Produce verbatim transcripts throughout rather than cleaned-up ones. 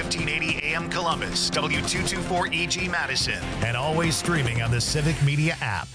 fifteen eighty A M Columbus, W two twenty-four E G Madison, and always streaming on the Civic Media app.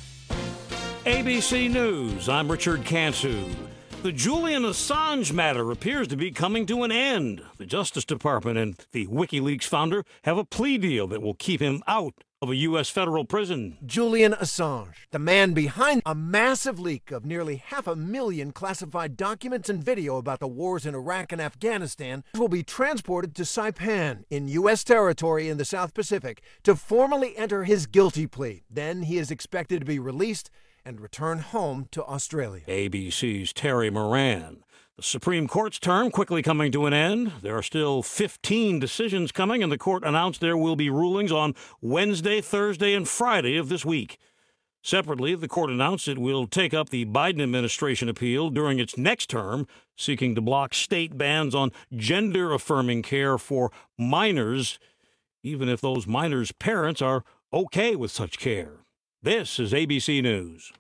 A B C News, I'm Richard Cantu. The Julian Assange matter appears to be coming to an end. The Justice Department and the WikiLeaks founder have a plea deal that will keep him out of a U S federal prison. Julian Assange, the man behind a massive leak of nearly half a million classified documents and video about the wars in Iraq and Afghanistan, will be transported to Saipan in U S territory in the South Pacific to formally enter his guilty plea. Then he is expected to be released and return home to Australia. A B C's Terry Moran. The Supreme Court's term quickly coming to an end. There are still fifteen decisions coming, and the court announced there will be rulings on Wednesday, Thursday, and Friday of this week. Separately, the court announced it will take up the Biden administration appeal during its next term, seeking to block state bans on gender-affirming care for minors, even if those minors' parents are okay with such care. This is A B C News.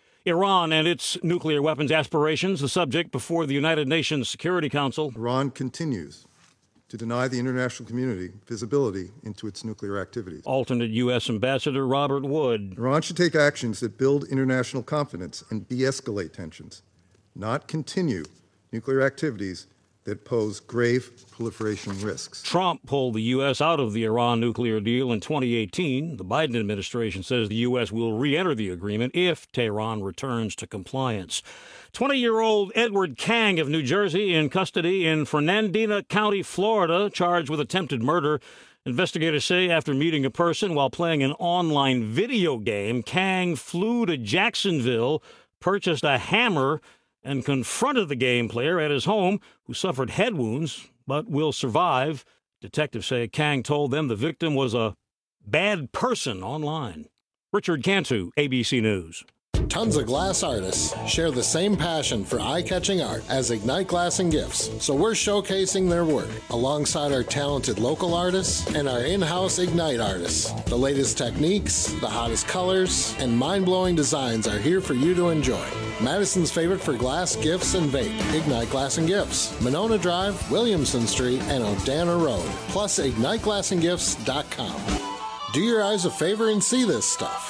Iran and its nuclear weapons aspirations, the subject before the United Nations Security Council. Iran continues to deny the international community visibility into its nuclear activities. Alternate U S Ambassador Robert Wood. Iran should take actions that build international confidence and de-escalate tensions, not continue nuclear activities that pose grave proliferation risks. Trump pulled the U S out of the Iran nuclear deal in twenty eighteen. The Biden administration says the U S will re-enter the agreement if Tehran returns to compliance. twenty-year-old Edward Kang of New Jersey in custody in Fernandina County, Florida, charged with attempted murder. Investigators say after meeting a person while playing an online video game, Kang flew to Jacksonville, purchased a hammer, and confronted the game player at his home, who suffered head wounds but will survive. Detectives say Kang told them the victim was a bad person online. Richard Cantu, A B C News. Tons of glass artists share the same passion for eye-catching art as Ignite Glass and Gifts, so we're showcasing their work alongside our talented local artists and our in-house Ignite artists. The latest techniques, the hottest colors, and mind-blowing designs are here for you to enjoy. Madison's favorite for glass, gifts, and vape, Ignite Glass and Gifts, Monona Drive, Williamson Street, and Odana Road, plus ignite glass and gifts dot com. Do your eyes a favor and see this stuff.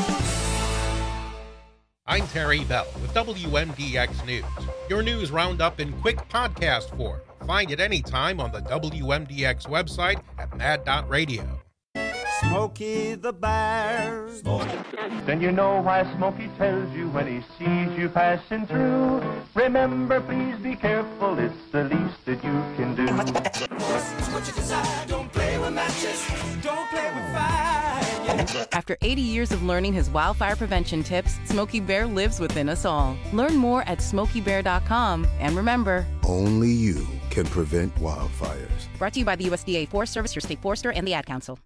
I'm Terry Bell with W M D X News, your news roundup in quick podcast form. Find it anytime on the W M D X website at mad dot radio. Smokey the Bear. Then you know why Smokey tells you when he sees you passing through. Remember, please be careful, it's the least that you can do. What you decide, don't play with matches, don't play with fire. After eighty years of learning his wildfire prevention tips, Smokey Bear lives within us all. Learn more at smokey bear dot com. And remember, only you can prevent wildfires. Brought to you by the U S D A Forest Service, your state forester, and the Ad Council.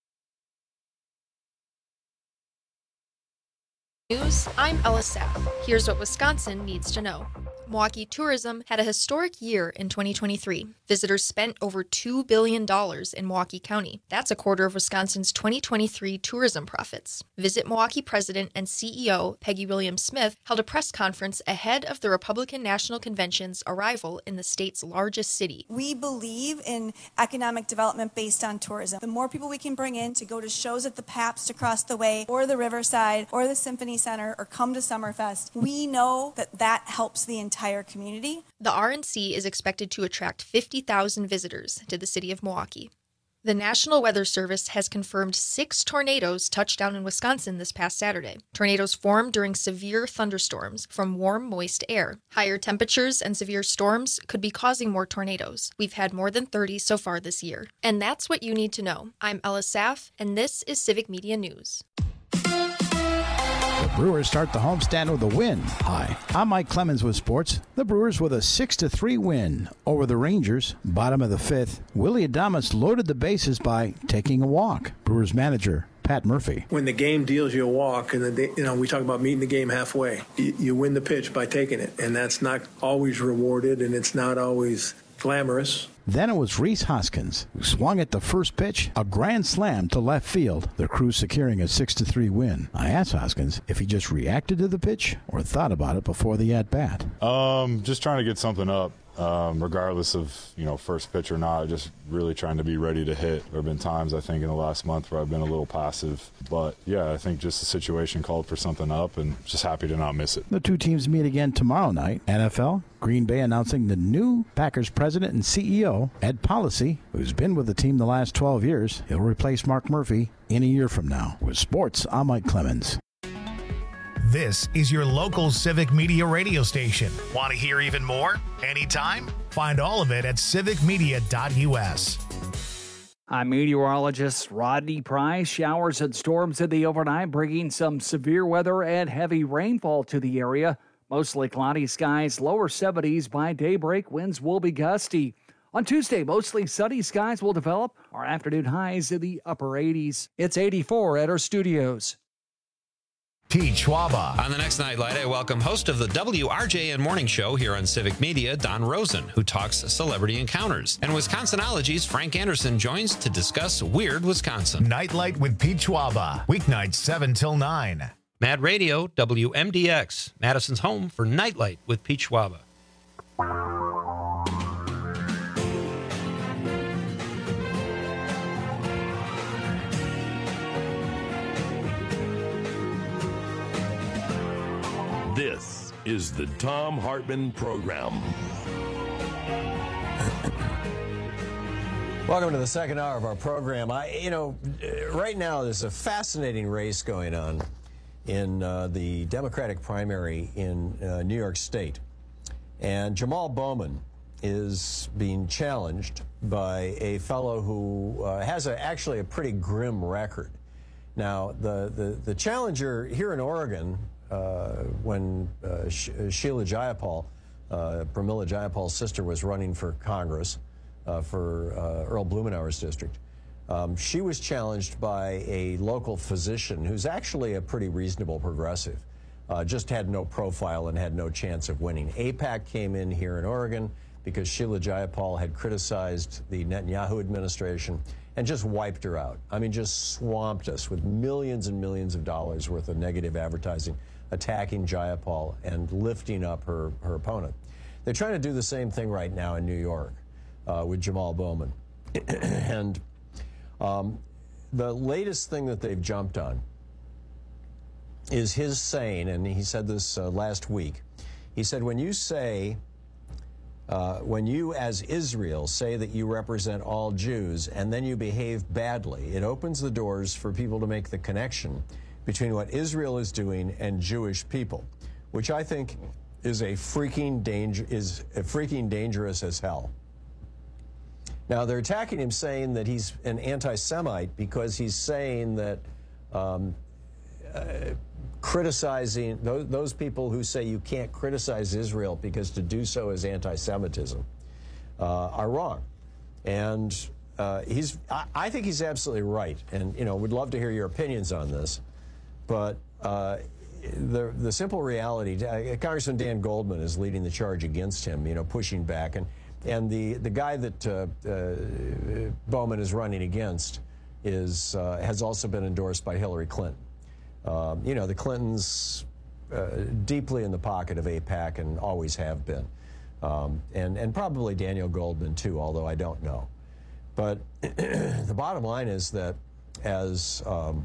News, I'm Ella Saff. Here's what Wisconsin needs to know. Milwaukee tourism had a historic year in twenty twenty-three. Visitors spent over two billion dollars in Milwaukee County. That's a quarter of Wisconsin's twenty twenty-three tourism profits. Visit Milwaukee President and C E O Peggy Williams-Smith held a press conference ahead of the Republican National Convention's arrival in the state's largest city. We believe in economic development based on tourism. The more people we can bring in to go to shows at the Pabst across the way, or the Riverside, or the Symphony Center, or come to Summerfest, we know that that helps the entire entire community. The R N C is expected to attract fifty thousand visitors to the city of Milwaukee. The National Weather Service has confirmed six tornadoes touched down in Wisconsin this past Saturday. Tornadoes formed during severe thunderstorms from warm, moist air. Higher temperatures and severe storms could be causing more tornadoes. We've had more than thirty so far this year. And that's what you need to know. I'm Ella Saff, and this is Civic Media News. The Brewers start the homestand with a win. Hi, I'm Mike Clemens with sports. The Brewers with a six to three win over the Rangers. Bottom of the fifth, Willie Adames loaded the bases by taking a walk. Brewers manager Pat Murphy. When the game deals you a walk, and the, you know we talk about meeting the game halfway, you, you win the pitch by taking it, and that's not always rewarded, and it's not always glamorous. Then it was Rhys Hoskins, who swung at the first pitch, a grand slam to left field, the Crew securing a six to three win. I asked Hoskins if he just reacted to the pitch or thought about it before the at-bat. Um, just trying to get something up. um, regardless of, you know, first pitch or not, just really trying to be ready to hit. There have been times, I think, in the last month where I've been a little passive. But, yeah, I think just the situation called for something up, and just happy to not miss it. The two teams meet again tomorrow night. N F L, Green Bay announcing the new Packers president and C E O, Ed Policy, who's been with the team the last twelve years. He'll replace Mark Murphy in a year from now. With sports, I'm Mike Clemens. This is your local Civic Media radio station. Want to hear even more? Anytime? Find all of it at civic media dot u s. I'm meteorologist Rodney Price. Showers and storms in the overnight, bringing some severe weather and heavy rainfall to the area. Mostly cloudy skies, lower seventies by daybreak. Winds will be gusty. On Tuesday, mostly sunny skies will develop. Our afternoon highs in the upper eighties. It's eighty-four at our studios. Pete Schwaba. On the next Nightlight, I welcome host of the W R J N Morning Show here on Civic Media, Don Rosen, who talks celebrity encounters. And Wisconsinology's Frank Anderson joins to discuss Weird Wisconsin. Nightlight with Pete Schwaba. Weeknights seven till nine. Mad Radio, W M D X, Madison's home for Nightlight with Pete Schwaba. This is the Thom Hartmann Program. Welcome to the second hour of our program. I, you know, right now there's a fascinating race going on in uh, the Democratic primary in uh, New York State. And Jamal Bowman is being challenged by a fellow who uh, has a, actually a pretty grim record. Now, the, the, the challenger here in Oregon, Uh, when uh, Sh- Sheila Jayapal, uh, Pramila Jayapal's sister, was running for Congress uh, for uh, Earl Blumenauer's district, um, she was challenged by a local physician who's actually a pretty reasonable progressive, uh, just had no profile and had no chance of winning. AIPAC came in here in Oregon because Sheila Jayapal had criticized the Netanyahu administration and just wiped her out. I mean, just swamped us with millions and millions of dollars worth of negative advertising, attacking Jayapal and lifting up her, her opponent. They're trying to do the same thing right now in New York uh, with Jamal Bowman. and um, the latest thing that they've jumped on is his saying, and he said this uh, last week, he said, when you say, uh, when you as Israel say that you represent all Jews and then you behave badly, it opens the doors for people to make the connection between what Israel is doing and Jewish people, which I think is a freaking danger is a freaking dangerous as hell. Now they're attacking him, saying that he's an anti-Semite because he's saying that um, uh, criticizing those, those people who say you can't criticize Israel because to do so is anti-Semitism uh, are wrong. And uh, he's I, I think he's absolutely right. And you know, would love to hear your opinions on this. But uh, the the simple reality, uh, Congressman Dan Goldman is leading the charge against him, you know, pushing back. And and the, the guy that uh, uh, Bowman is running against is uh, has also been endorsed by Hillary Clinton. Um, you know, the Clintons uh, deeply in the pocket of AIPAC and always have been. Um, and, and probably Daniel Goldman, too, although I don't know. But the bottom line is that as Um,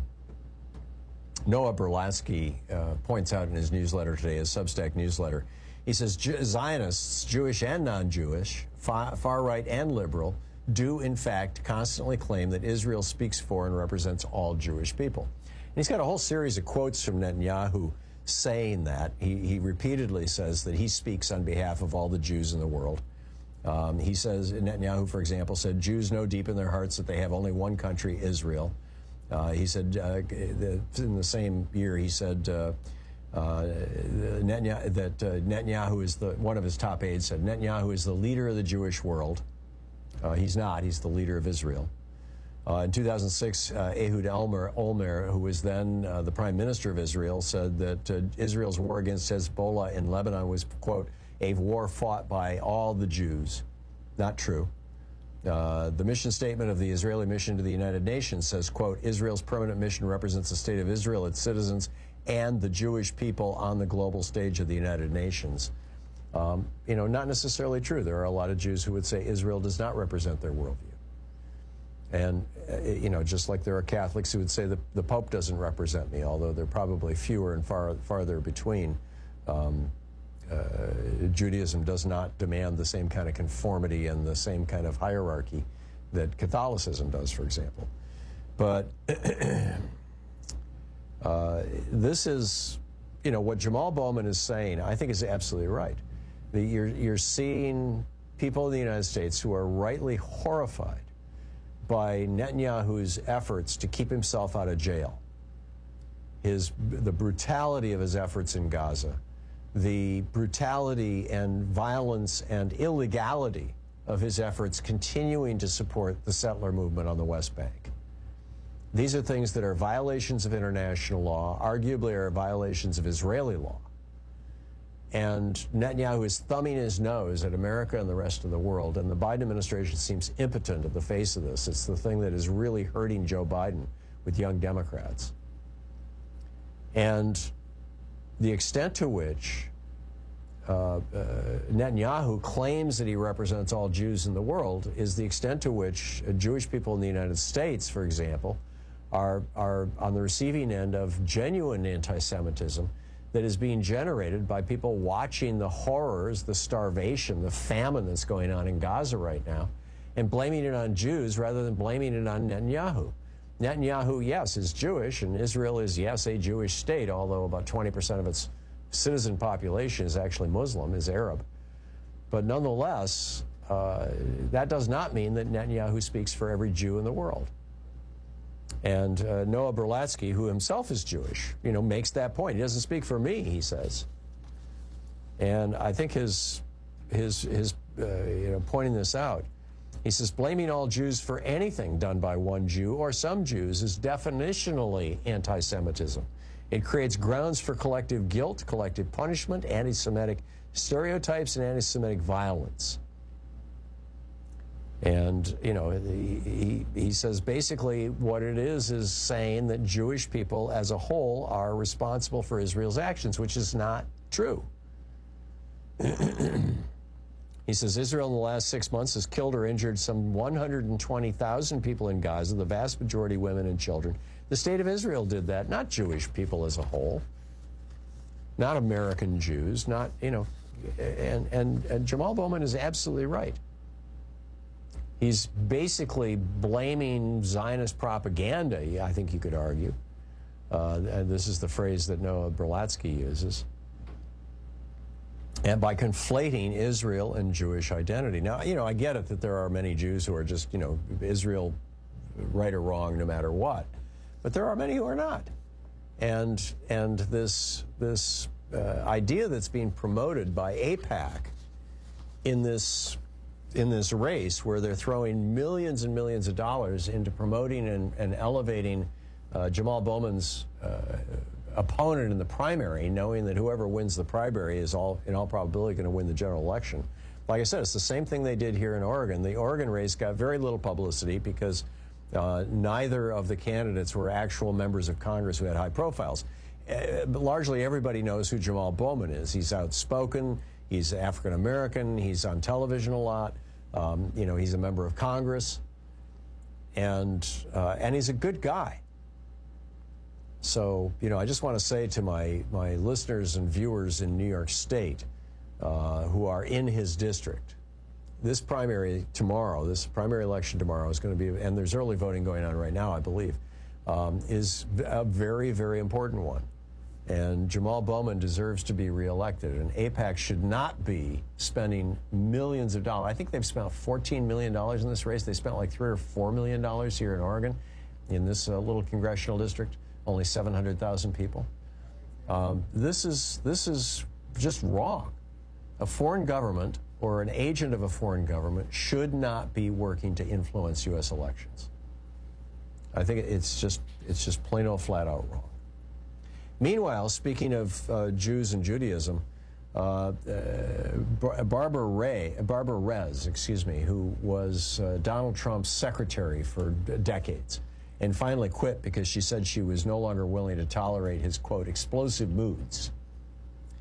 Noah Berlatsky uh, points out in his newsletter today, his Substack newsletter, he says Zionists, Jewish and non-Jewish, far, far right and liberal, do in fact constantly claim that Israel speaks for and represents all Jewish people. And he's got a whole series of quotes from Netanyahu saying that. He, he repeatedly says that he speaks on behalf of all the Jews in the world. Um, he says, Netanyahu, for example, said, Jews know deep in their hearts that they have only one country, Israel. Uh, he said, uh, the, in the same year, he said uh, uh, Netanyahu, that uh, Netanyahu is the, one of his top aides said, Netanyahu is the leader of the Jewish world. Uh, he's not. He's the leader of Israel. Uh, in two thousand six, uh, Ehud Olmer, Olmer, who was then uh, the prime minister of Israel, said that uh, Israel's war against Hezbollah in Lebanon was, quote, a war fought by all the Jews. Not true. Uh, the mission statement of the Israeli mission to the United Nations says, quote, Israel's permanent mission represents the state of Israel, its citizens, and the Jewish people on the global stage of the United Nations. Um, you know, not necessarily true. There are a lot of Jews who would say Israel does not represent their worldview. And, uh, you know, just like there are Catholics who would say the, the Pope doesn't represent me, although they're probably fewer and far farther between. Um, uh, Judaism does not demand the same kind of conformity and the same kind of hierarchy that Catholicism does, for example. But uh, this is, you know, what Jamal Bowman is saying, I think is absolutely right. The, you're, you're seeing people in the United States who are rightly horrified by Netanyahu's efforts to keep himself out of jail, his, the brutality of his efforts in Gaza, the brutality and violence and illegality of his efforts continuing to support the settler movement on the West Bank. These are things that are violations of international law, arguably are violations of Israeli law. And Netanyahu is thumbing his nose at America and the rest of the world, and the Biden administration seems impotent at the face of this. It's the thing that is really hurting Joe Biden with young Democrats. And the extent to which uh, uh, Netanyahu claims that he represents all Jews in the world is the extent to which uh, Jewish people in the United States, for example, are, are on the receiving end of genuine anti-Semitism that is being generated by people watching the horrors, the starvation, the famine that's going on in Gaza right now, and blaming it on Jews rather than blaming it on Netanyahu. Netanyahu, yes, is Jewish, and Israel is, yes, a Jewish state, although about twenty percent of its citizen population is actually Muslim, is Arab. But nonetheless, uh, that does not mean that Netanyahu speaks for every Jew in the world. And uh, Noah Berlatsky, who himself is Jewish, you know, makes that point. He doesn't speak for me, he says. And I think his, his, his uh, you know, pointing this out, he says, blaming all Jews for anything done by one Jew or some Jews is definitionally anti-Semitism. It creates grounds for collective guilt, collective punishment, anti-Semitic stereotypes, and anti-Semitic violence. And, you know, he, he says basically what it is is saying that Jewish people as a whole are responsible for Israel's actions, which is not true. He says Israel in the last six months has killed or injured some one hundred twenty thousand people in Gaza, the vast majority women and children. The state of Israel did that, not Jewish people as a whole, not American Jews, not, you know, and, and, and Jamal Bowman is absolutely right. He's basically blaming Zionist propaganda, I think you could argue. Uh, and this is the phrase that Noah Berlatsky uses. And by conflating Israel and Jewish identity. Now, you know, I get it that there are many Jews who are just, you know, Israel, right or wrong, no matter what. But there are many who are not. And, and this, this uh, idea that's being promoted by AIPAC in this in this race where they're throwing millions and millions of dollars into promoting and, and elevating uh, Jamal Bowman's uh, opponent in the primary, knowing that whoever wins the primary is all in all probability going to win the general election. Like I said, it's the same thing they did here in Oregon. The Oregon race got very little publicity because uh, neither of the candidates were actual members of Congress who had high profiles. Uh, but largely everybody knows who Jamal Bowman is. He's outspoken. He's African American. He's on television a lot. Um, you know, he's a member of Congress, and uh, and he's a good guy. So, you know, I just want to say to my my listeners and viewers in New York State uh, who are in his district, this primary tomorrow, this primary election tomorrow is going to be, and there's early voting going on right now, I believe, um, is a very, very important one. And Jamal Bowman deserves to be reelected. And AIPAC should not be spending millions of dollars. I think they've spent fourteen million dollars in this race. They spent like three or four million dollars here in Oregon, in this uh, little congressional district, only seven hundred thousand people. Um, this is this is just wrong. A foreign government or an agent of a foreign government should not be working to influence U S elections. I think it's just it's just plain old flat out wrong. Meanwhile, speaking of uh, Jews and Judaism, uh, uh, Barbara Ray, Barbara Rez, excuse me, who was uh, Donald Trump's secretary for d- decades, and finally quit because she said she was no longer willing to tolerate his, quote, explosive moods.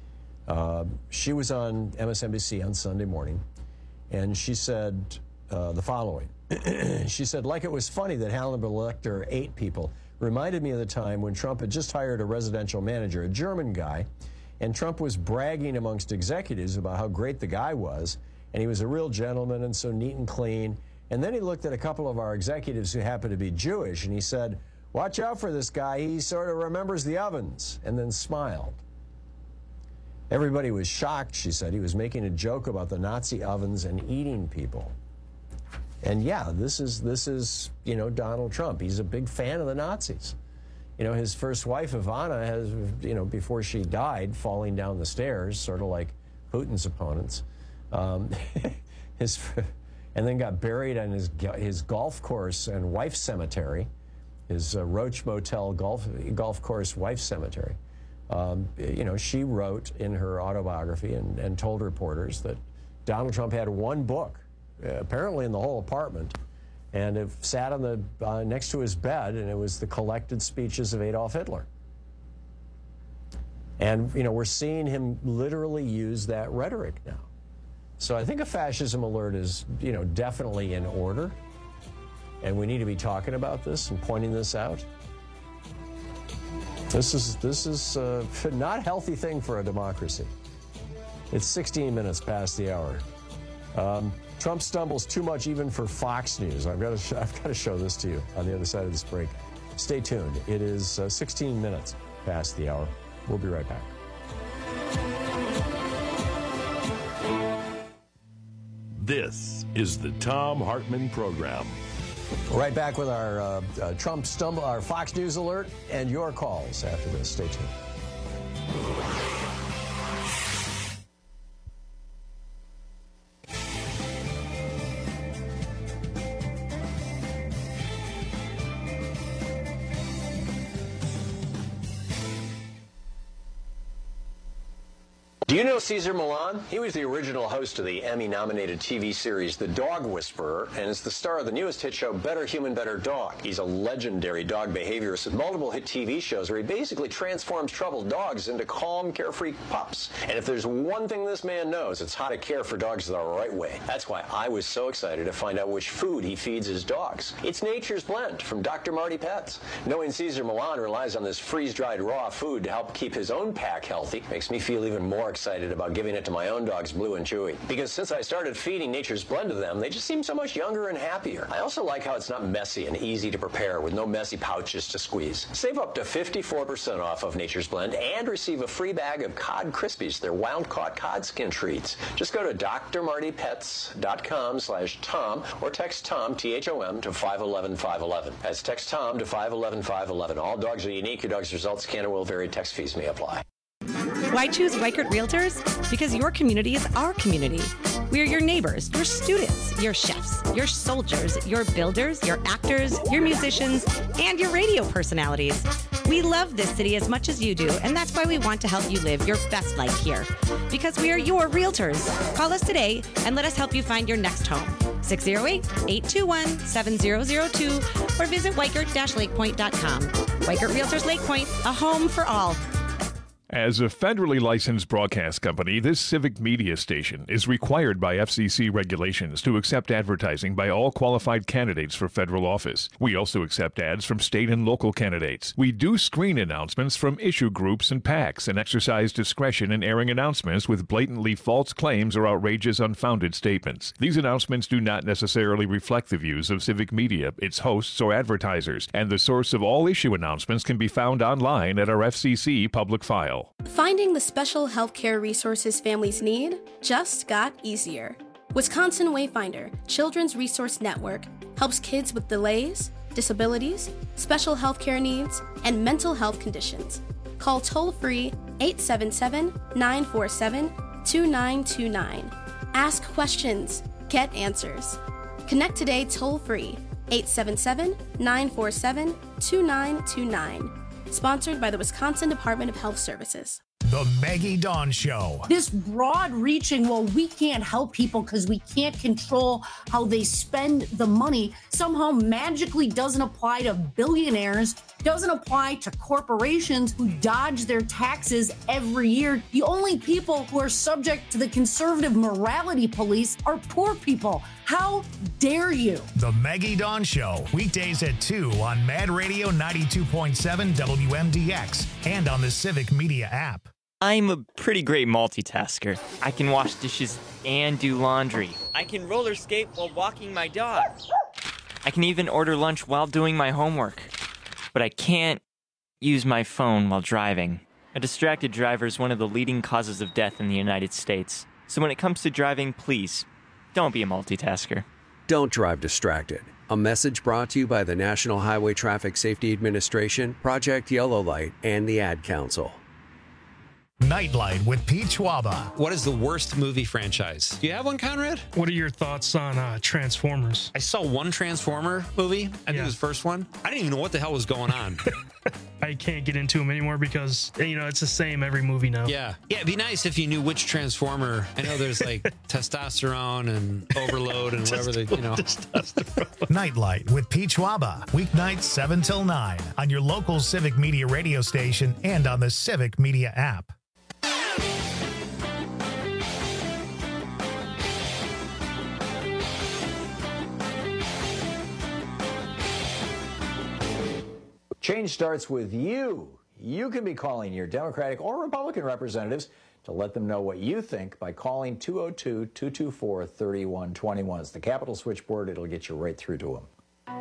Uh, she was on M S N B C on Sunday morning, and she said uh, the following. She said, like it was funny that Hannibal Lecter ate people, reminded me of the time when Trump had just hired a residential manager, a German guy, and Trump was bragging amongst executives about how great the guy was, and he was a real gentleman and so neat and clean. And then he looked at a couple of our executives who happened to be Jewish, and he said, watch out for this guy, he sort of remembers the ovens, and then smiled. Everybody was shocked, she said. He was making a joke about the Nazi ovens and eating people. And yeah, this is, this is, you know, Donald Trump. He's a big fan of the Nazis. You know, his first wife, Ivana, has, you know, before she died, falling down the stairs, sort of like Putin's opponents, um, his, and then got buried on his, his golf course and wife cemetery, his uh, Roach Motel golf, golf course wife cemetery. Um, you know, she wrote in her autobiography and, and told reporters that Donald Trump had one book, uh, apparently in the whole apartment, and it sat on the uh, next to his bed, and it was the collected speeches of Adolf Hitler. And, you know, we're seeing him literally use that rhetoric now. So I think a fascism alert is, you know, definitely in order, and we need to be talking about this and pointing this out. This is, this is uh, not a healthy thing for a democracy. It's sixteen minutes past the hour. Um, Trump stumbles too much even for Fox News. I've got, to I've got to show this to you on the other side of this break. Stay tuned. It is uh, sixteen minutes past the hour. We'll be right back. This is the Thom Hartmann Program. Right back with our uh, uh, Trump stumble, our Fox News alert, and your calls after this. Stay tuned. Do you know Cesar Millan? He was the original host of the Emmy-nominated T V series The Dog Whisperer, and is the star of the newest hit show Better Human, Better Dog. He's a legendary dog behaviorist with multiple hit T V shows where he basically transforms troubled dogs into calm, carefree pups. And if there's one thing this man knows, it's how to care for dogs the right way. That's why I was so excited to find out which food he feeds his dogs. It's Nature's Blend from Doctor Marty Pets. Knowing Cesar Millan relies on this freeze-dried raw food to help keep his own pack healthy makes me feel even more excited excited about giving it to my own dogs, Blue and Chewy. Because since I started feeding Nature's Blend to them, they just seem so much younger and happier. I also like how it's not messy and easy to prepare with no messy pouches to squeeze. Save up to fifty-four percent off of Nature's Blend and receive a free bag of Cod Krispies, their wild-caught cod skin treats. Just go to drmartypets.com slash Tom or text Tom, T H O M, to five one one, five one one. That's text Tom to five one one, five one one. All dogs are unique. Your dog's results can and will vary. Text fees may apply. Why choose Weichert Realtors? Because your community is our community. We're your neighbors, your students, your chefs, your soldiers, your builders, your actors, your musicians, and your radio personalities. We love this city as much as you do, and that's why we want to help you live your best life here. Because we are your realtors. Call us today and let us help you find your next home. six oh eight, eight two one, seven oh oh two or visit weichert dash lake point dot com. Weichert Realtors Lake Point, a home for all. As a federally licensed broadcast company, this civic media station is required by F C C regulations to accept advertising by all qualified candidates for federal office. We also accept ads from state and local candidates. We do screen announcements from issue groups and PACs and exercise discretion in airing announcements with blatantly false claims or outrageous, unfounded statements. These announcements do not necessarily reflect the views of civic media, its hosts, or advertisers, and the source of all issue announcements can be found online at our F C C public file. Finding the special healthcare resources families need just got easier. Wisconsin Wayfinder Children's Resource Network helps kids with delays, disabilities, special healthcare needs, and mental health conditions. Call toll-free eight seven seven, nine four seven, two nine two nine. Ask questions, get answers. Connect today toll-free eight seven seven, nine four seven, two nine two nine. Sponsored by the Wisconsin Department of Health Services. The Maggie Dawn Show. This broad-reaching, well, we can't help people because we can't control how they spend the money, somehow magically doesn't apply to billionaires doesn't apply to corporations who dodge their taxes every year. The only people who are subject to the conservative morality police are poor people. How dare you? The Maggie Dawn Show, weekdays at two on Mad Radio ninety-two point seven W M D X and on the Civic Media app. I'm a pretty great multitasker. I can wash dishes and do laundry. I can roller skate while walking my dog. I can even order lunch while doing my homework. But I can't use my phone while driving. A distracted driver is one of the leading causes of death in the United States. So when it comes to driving, please, don't be a multitasker. Don't drive distracted. A message brought to you by the National Highway Traffic Safety Administration, Project Yellow Light, and the Ad Council. Nightlight with Pete Schwaba. What is the worst movie franchise? Do you have one, Conrad? What are your thoughts on uh, Transformers? I saw one Transformer movie. I think yeah. it was the first one. I didn't even know what the hell was going on. I can't get into them anymore because, you know, it's the same every movie now. Yeah. Yeah, it'd be nice if you knew which Transformer. I know there's like testosterone and overload and whatever they, you know. Nightlight with Pete Schwaba. Weeknights seven till nine on your local Civic Media radio station and on the Civic Media app. Change starts with you. You can be calling your Democratic or Republican representatives to let them know what you think by calling two oh two, two two four, three one two one. It's the Capitol switchboard. It'll get you right through to them.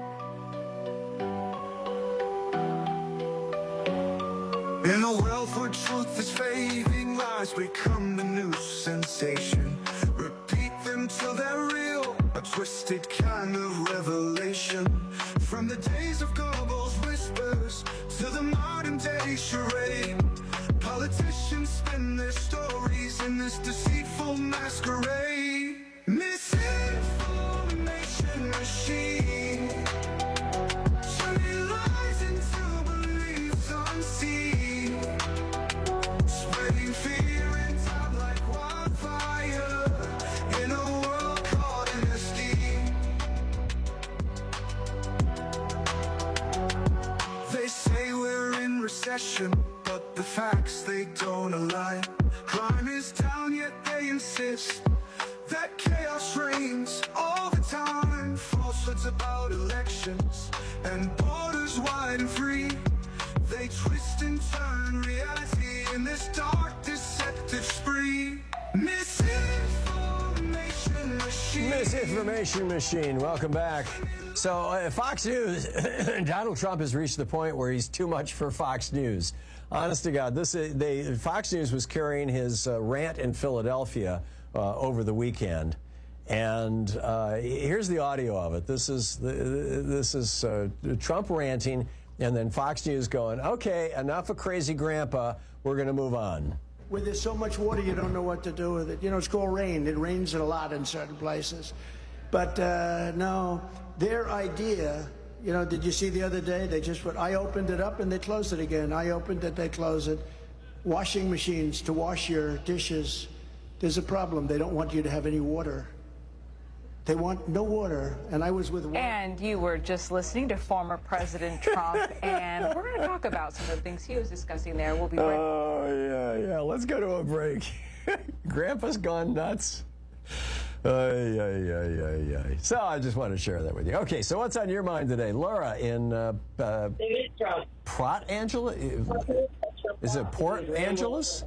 In a world where truth is fading, lies become the new sensation. Repeat them till they're real, a twisted kind of revelation. From the days of Goebbels' whispers to the modern day charade, politicians spin their stories in this deceitful masquerade. Misinformation machine, turning lies into beliefs unseen, spreading fear and doubt like wildfire in a world caught in a steam. They say we're in recession, but the facts, they don't align. Crime is down, yet they insist that chaos reigns all the time. Falsehoods about elections and borders wide and free. They twist and turn reality in this dark, deceptive spree. Misinformation machine. Misinformation machine. Welcome back. So, uh, Fox News, Donald Trump has reached the point where he's too much for Fox News. Honest to God, this uh, they Fox News was carrying his uh, rant in Philadelphia uh, over the weekend, and uh, here's the audio of it. This is the, this is uh, Trump ranting, and then Fox News going, "Okay, enough of crazy grandpa. We're going to move on." Where there's so much water, you don't know what to do with it. You know, it's called rain. It rains a lot in certain places, but uh, no, their idea. You know, did you see the other day? They just went, I opened it up and they closed it again. I opened it, they closed it. Washing machines to wash your dishes. There's a problem. They don't want you to have any water. They want no water. And I was with one. And you were just listening to former President Trump, and we're going to talk about some of the things he was discussing there. We'll be right back. Oh, yeah, yeah. Let's go to a break. Grandpa's gone nuts. Ay, ay, ay, ay, ay. So I just want to share that with you. Okay, so what's on your mind today? Laura in uh, uh, Port Angeles? Is it Port Angeles?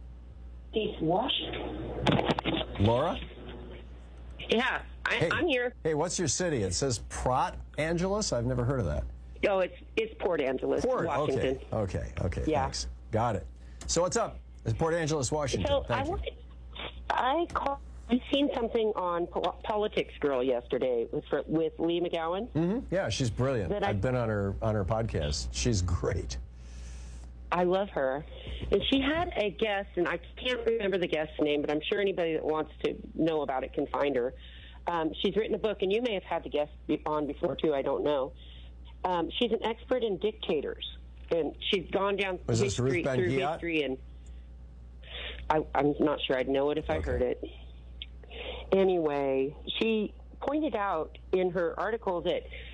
Laura? Yeah, I, hey, I'm here. Hey, what's your city? It says Port Angeles? I've never heard of that. Oh, it's it's Port Angeles, Port, Washington. Okay, okay, okay, yeah. Thanks. Got it. So what's up? It's Port Angeles, Washington. So Thank I, you. wanted, I call, I seen something on po- Politics Girl yesterday with with Lee McGowan. Mm-hmm. Yeah, she's brilliant. That I- I've been on her on her podcast. She's great. I love her. And she had a guest, and I can't remember the guest's name, but I'm sure anybody that wants to know about it can find her. Um, she's written a book, and you may have had the guest on before, too. I don't know. Um, she's an expert in dictators, and she's gone down Was this history, Ruth through Ben-Ghiat? history, and I, I'm not sure I'd know it if I Okay. heard it. Anyway, she pointed out in her article that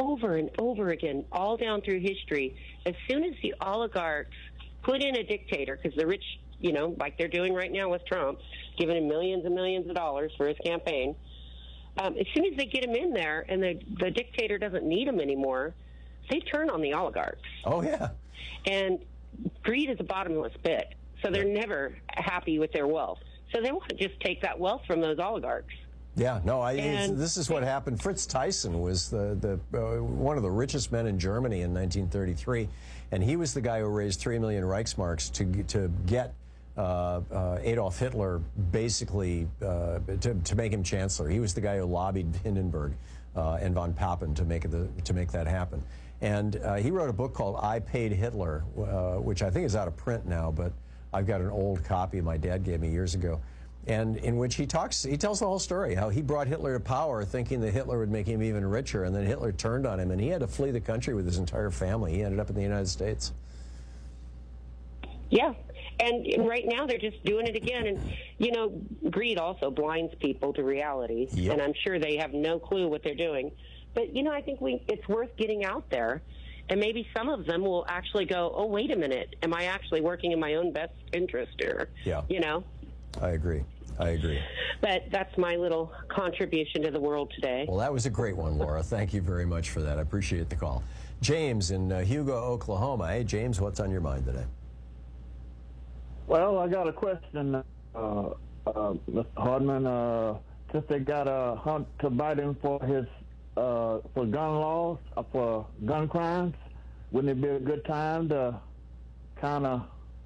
over and over again, all down through history, as soon as the oligarchs put in a dictator, because the rich, you know, like they're doing right now with Trump, giving him millions and millions of dollars for his campaign, um, as soon as they get him in there and the, the dictator doesn't need him anymore, they turn on the oligarchs. Oh, yeah. And greed is a bottomless pit, so they're never happy with their wealth. So they want to just take that wealth from those oligarchs. Yeah, no, I, And- this is what happened. Fritz Thyssen was the, the uh, one of the richest men in Germany in nineteen thirty-three, and he was the guy who raised three million Reichsmarks to to get uh, uh, Adolf Hitler basically uh, to, to make him chancellor. He was the guy who lobbied Hindenburg uh, and von Papen to make it the, to make that happen. And uh, he wrote a book called I Paid Hitler, uh, which I think is out of print now, but I've got an old copy my dad gave me years ago. And in which he talks, he tells the whole story, how he brought Hitler to power thinking that Hitler would make him even richer, and then Hitler turned on him, and he had to flee the country with his entire family. He ended up in the United States. Yeah, and, and right now they're just doing it again. And, you know, greed also blinds people to reality, Yep. and I'm sure they have no clue what they're doing. But, you know, I think we it's worth getting out there, and maybe some of them will actually go, oh, wait a minute, am I actually working in my own best interest here? Yeah. You know? I agree. I agree. But that's my little contribution to the world today. Well, that was a great one, Laura. Thank you very much for that. I appreciate the call. James in uh, Hugo, Oklahoma. Hey, James, what's on your mind today? Well, I got a question, uh, uh, Mister Hardman. Uh, since they got uh, Hunter Biden for his uh, for gun laws, uh, for gun crimes, wouldn't it be a good time to kind of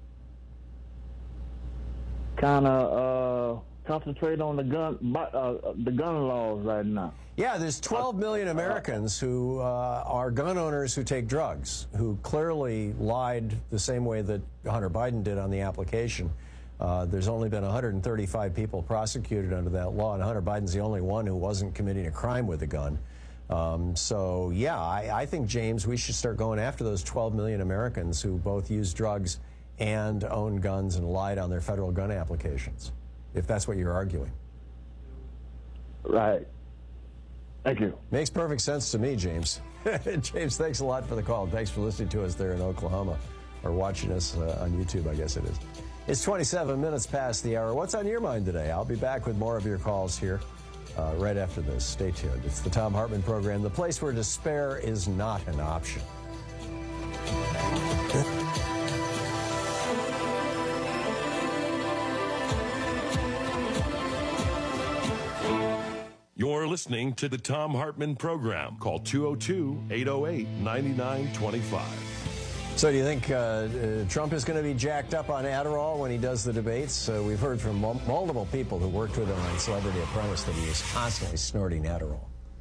kind of uh, concentrate on the gun uh, the gun laws right now? Yeah, there's twelve million Americans who uh, are gun owners who take drugs, who clearly lied the same way that Hunter Biden did on the application. Uh, there's only been one hundred thirty-five people prosecuted under that law, and Hunter Biden's the only one who wasn't committing a crime with a gun. Um, so, yeah, I, I think, James, we should start going after those twelve million Americans who both use drugs and own guns and lied on their federal gun applications, if that's what you're arguing. Right. Thank you. Makes perfect sense to me, James. James, thanks a lot for the call. Thanks for listening to us there in Oklahoma, or watching us uh, on YouTube, I guess it is. It's twenty-seven minutes past the hour. What's on your mind today? I'll be back with more of your calls here uh, right after this. Stay tuned. It's the Thom Hartmann Program, the place where despair is not an option. You're listening to the Thom Hartmann Program. Call two oh two, eight oh eight, nine nine two five. So do you think uh, uh, Trump is going to be jacked up on Adderall when he does the debates? Uh, we've heard from mul- multiple people who worked with him on Celebrity Apprentice that he was constantly snorting Adderall.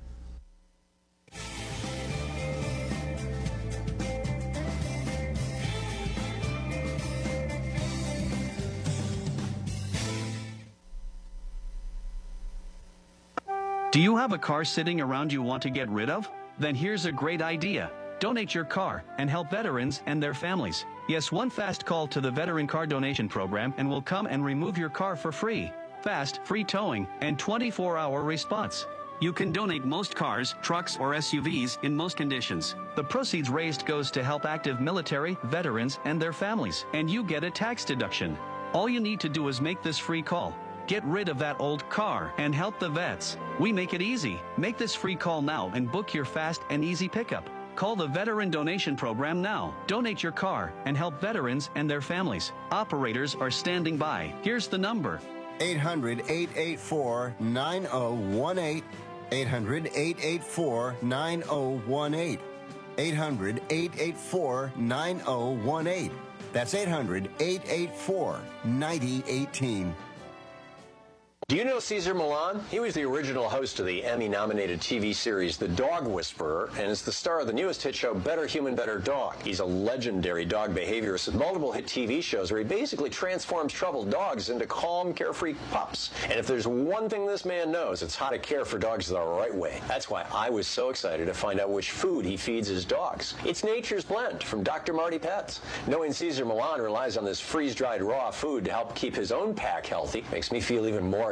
Do you have a car sitting around you want to get rid of? Then here's a great idea. Donate your car and help veterans and their families. Yes, one fast call to the Veteran Car Donation Program and we'll come and remove your car for free. Fast, free towing, and twenty-four hour response. You can donate most cars, trucks, or S U Vs in most conditions. The proceeds raised goes to help active military, veterans, and their families, and you get a tax deduction. All you need to do is make this free call. Get rid of that old car and help the vets. We make it easy. Make this free call now and book your fast and easy pickup. Call the Veteran Donation Program now. Donate your car and help veterans and their families. Operators are standing by. Here's the number. eight hundred, eight eight four, nine oh one eight. eight hundred, eight eight four, nine oh one eight. eight hundred, eight eight four, nine oh one eight. That's eight hundred, eight eight four, nine oh one eight. Do you know Cesar Millan? He was the original host of the Emmy-nominated T V series The Dog Whisperer, and is the star of the newest hit show Better Human, Better Dog. He's a legendary dog behaviorist with multiple hit T V shows where he basically transforms troubled dogs into calm, carefree pups. And if there's one thing this man knows, it's how to care for dogs the right way. That's why I was so excited to find out which food he feeds his dogs. It's Nature's Blend from Doctor Marty Pets. Knowing Cesar Millan relies on this freeze-dried raw food to help keep his own pack healthy makes me feel even more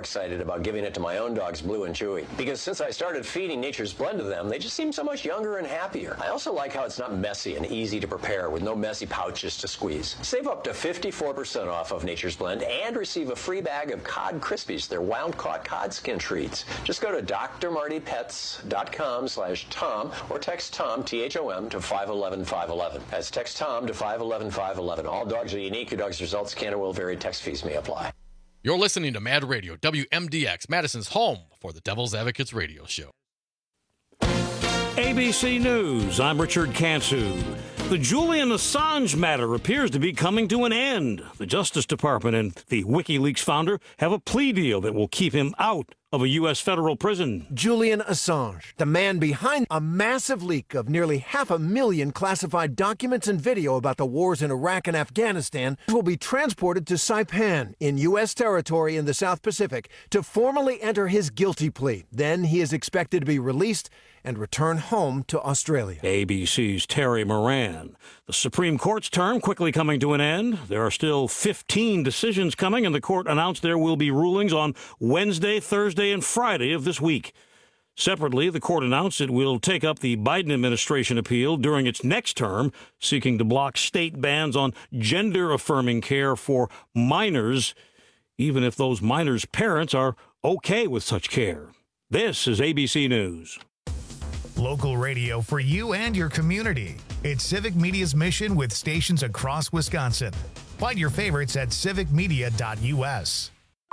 excited about giving it to my own dogs, Blue and Chewy. Because since I started feeding Nature's Blend to them, they just seem so much younger and happier. I also like how it's not messy and easy to prepare with no messy pouches to squeeze. Save up to fifty-four percent off of Nature's Blend and receive a free bag of Cod Crispies, their wound-caught cod skin treats. Just go to d r marty pets dot com slash Tom or text Tom, T H O M, to five one one, five one one. That's text Tom to five one one, five one one. All dogs are unique. Your dog's results can and will vary. Text fees may apply. You're listening to Mad Radio, W M D X, Madison's home for the Devil's Advocates radio show. A B C News, I'm Richard Kansu. The Julian Assange matter appears to be coming to an end. The Justice Department and the WikiLeaks founder have a plea deal that will keep him out of a U S federal prison. Julian Assange, the man behind a massive leak of nearly half a million classified documents and video about the wars in Iraq and Afghanistan, will be transported to Saipan in U S territory in the South Pacific to formally enter his guilty plea. Then he is expected to be released and return home to Australia. A B C's Terry Moran. The Supreme Court's term quickly coming to an end. There are still fifteen decisions coming, and the court announced there will be rulings on Wednesday, Thursday, and Friday of this week. Separately, the court announced it will take up the Biden administration appeal during its next term, seeking to block state bans on gender-affirming care for minors, even if those minors' parents are okay with such care. This is A B C News. Local radio for you and your community. It's Civic Media's mission with stations across Wisconsin. Find your favorites at civic media dot U S.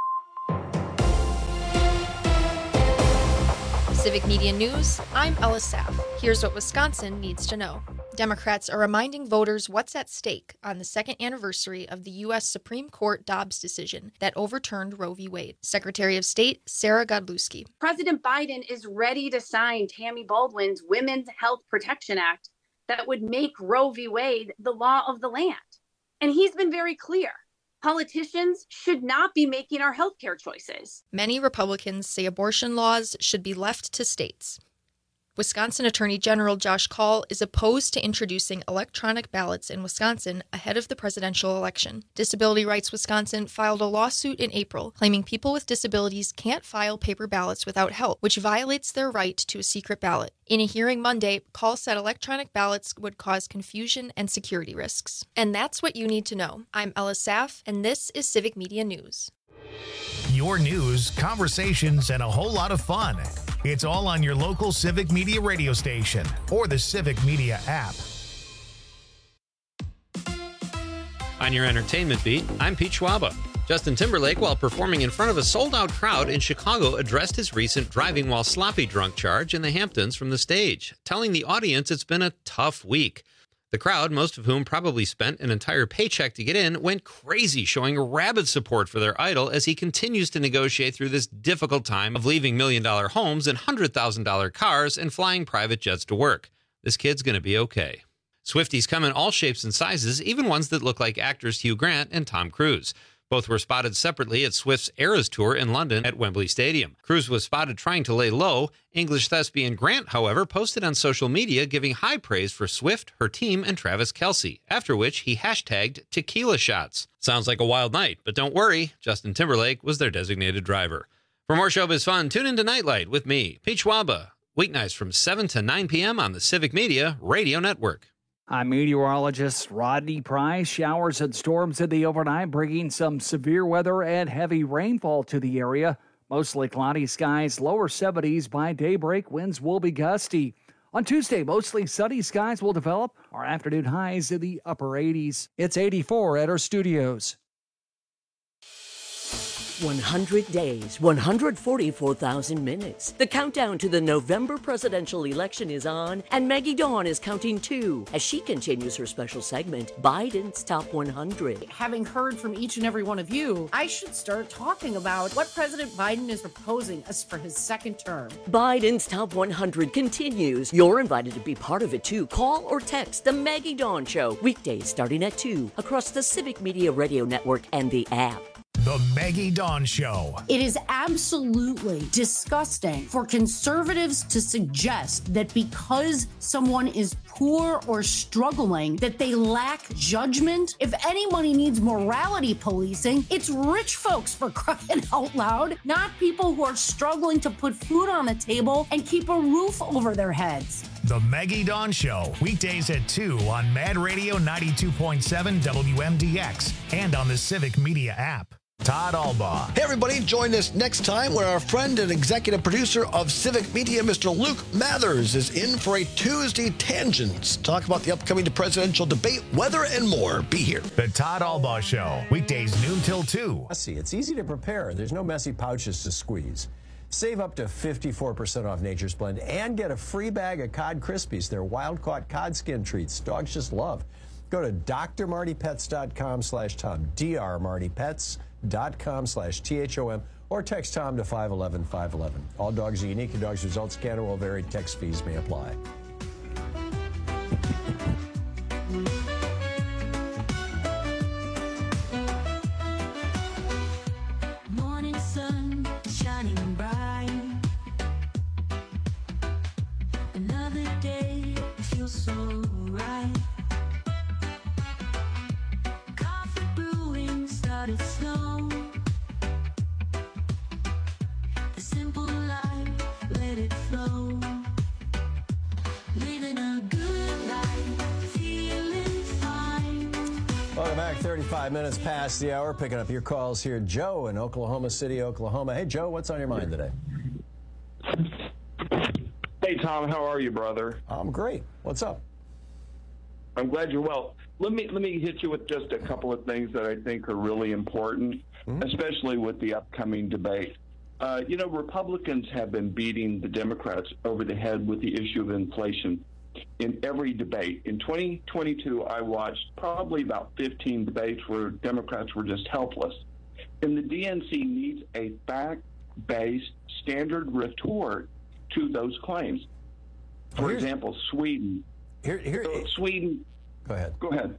Civic Media News, I'm Ella Saff. Here's what Wisconsin needs to know. Democrats are reminding voters what's at stake on the second anniversary of the U S Supreme Court Dobbs decision that overturned Roe v. Wade. Secretary of State Sarah Godlewski. President Biden is ready to sign Tammy Baldwin's Women's Health Protection Act that would make Roe v. Wade the law of the land. And he's been very clear. Politicians should not be making our healthcare choices. Many Republicans say abortion laws should be left to states. Wisconsin Attorney General Josh Kaul is opposed to introducing electronic ballots in Wisconsin ahead of the presidential election. Disability Rights Wisconsin filed a lawsuit in April claiming people with disabilities can't file paper ballots without help, which violates their right to a secret ballot. In a hearing Monday, Kaul said electronic ballots would cause confusion and security risks. And that's what you need to know. I'm Ella Saff, and this is Civic Media News. Your news, conversations, and a whole lot of fun. It's all on your local Civic Media radio station or the Civic Media app. On your entertainment beat, I'm Pete Schwaba. Justin Timberlake, while performing in front of a sold-out crowd in Chicago, addressed his recent driving while sloppy drunk charge in the Hamptons from the stage, telling the audience it's been a tough week. The crowd, most of whom probably spent an entire paycheck to get in, went crazy, showing rabid support for their idol as he continues to negotiate through this difficult time of leaving million-dollar homes and one hundred thousand dollars cars and flying private jets to work. This kid's going to be okay. Swifties come in all shapes and sizes, even ones that look like actors Hugh Grant and Tom Cruise. Both were spotted separately at Swift's Eras Tour in London at Wembley Stadium. Cruise was spotted trying to lay low. English thespian Grant, however, posted on social media giving high praise for Swift, her team, and Travis Kelce, after which he hashtagged tequila shots. Sounds like a wild night, but don't worry, Justin Timberlake was their designated driver. For more showbiz fun, tune into Nightlight with me, Pete Schwaba, weeknights from seven to nine p.m. on the Civic Media Radio Network. I'm meteorologist Rodney Price. Showers and storms in the overnight, bringing some severe weather and heavy rainfall to the area. Mostly cloudy skies, lower seventies by daybreak. Winds will be gusty. On Tuesday, mostly sunny skies will develop. Our afternoon highs in the upper eighties. It's eighty-four at our studios. one hundred days, one hundred forty-four thousand minutes. The countdown to the November presidential election is on, and Maggie Dawn is counting too as she continues her special segment, Biden's Top one hundred. Having heard from each and every one of you, I should start talking about what President Biden is proposing us for his second term. Biden's Top one hundred continues. You're invited to be part of it too. Call or text the Maggie Dawn Show, weekdays starting at two, across the Civic Media Radio Network and the app. The Maggie Dawn Show. It is absolutely disgusting for conservatives to suggest that because someone is poor or struggling, that they lack judgment. If anybody needs morality policing, it's rich folks, for crying out loud, not people who are struggling to put food on the table and keep a roof over their heads. The Maggie Dawn Show, weekdays at two on Mad Radio ninety-two point seven W M D X and on the Civic Media app. Todd Albaugh. Hey, everybody, join us next time when our friend and executive producer of Civic Media, Mister Luke Mathers, is in for a Tuesday Tangents. Talk about the upcoming presidential debate, weather, and more. Be here. The Todd Albaugh Show, weekdays noon till two. See, it's easy to prepare. There's no messy pouches to squeeze. Save up to fifty-four percent off Nature's Blend and get a free bag of Cod Krispies. They're wild-caught cod skin treats dogs just love. Go to D R Marty Pets dot com slash Tom, D R Marty Pets dot com slash T H O M, or text Tom to five one one, five one one. All dogs are unique. Your dog's results scanner will vary. Text fees may apply. Morning sun shining bright. Another day feels so right. Coffee brewing started slow. The simple life, let it flow. Living a good life, feeling fine. Welcome back. thirty-five minutes past the hour. Picking up your calls here. Joe in Oklahoma City, Oklahoma. Hey, Joe, what's on your mind today? Hey, Tom, how are you, brother? I'm great. What's up? I'm glad you're well. Let me let me hit you with just a couple of things that I think are really important, mm-hmm. especially with the upcoming debate. Uh, you know, Republicans have been beating the Democrats over the head with the issue of inflation in every debate. In twenty twenty-two, I watched probably about fifteen debates where Democrats were just helpless. And the D N C needs a fact-based standard retort to those claims. For Here's, example, Sweden. Here, here, so Sweden. Go ahead. Go ahead.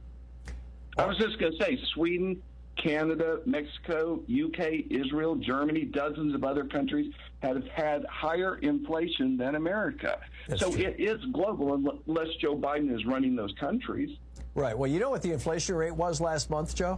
I was just going to say Sweden, Canada, Mexico, U K, Israel, Germany, dozens of other countries have had higher inflation than America. That's so true. It is global unless Joe Biden is running those countries. Right. Well, you know what the inflation rate was last month, Joe?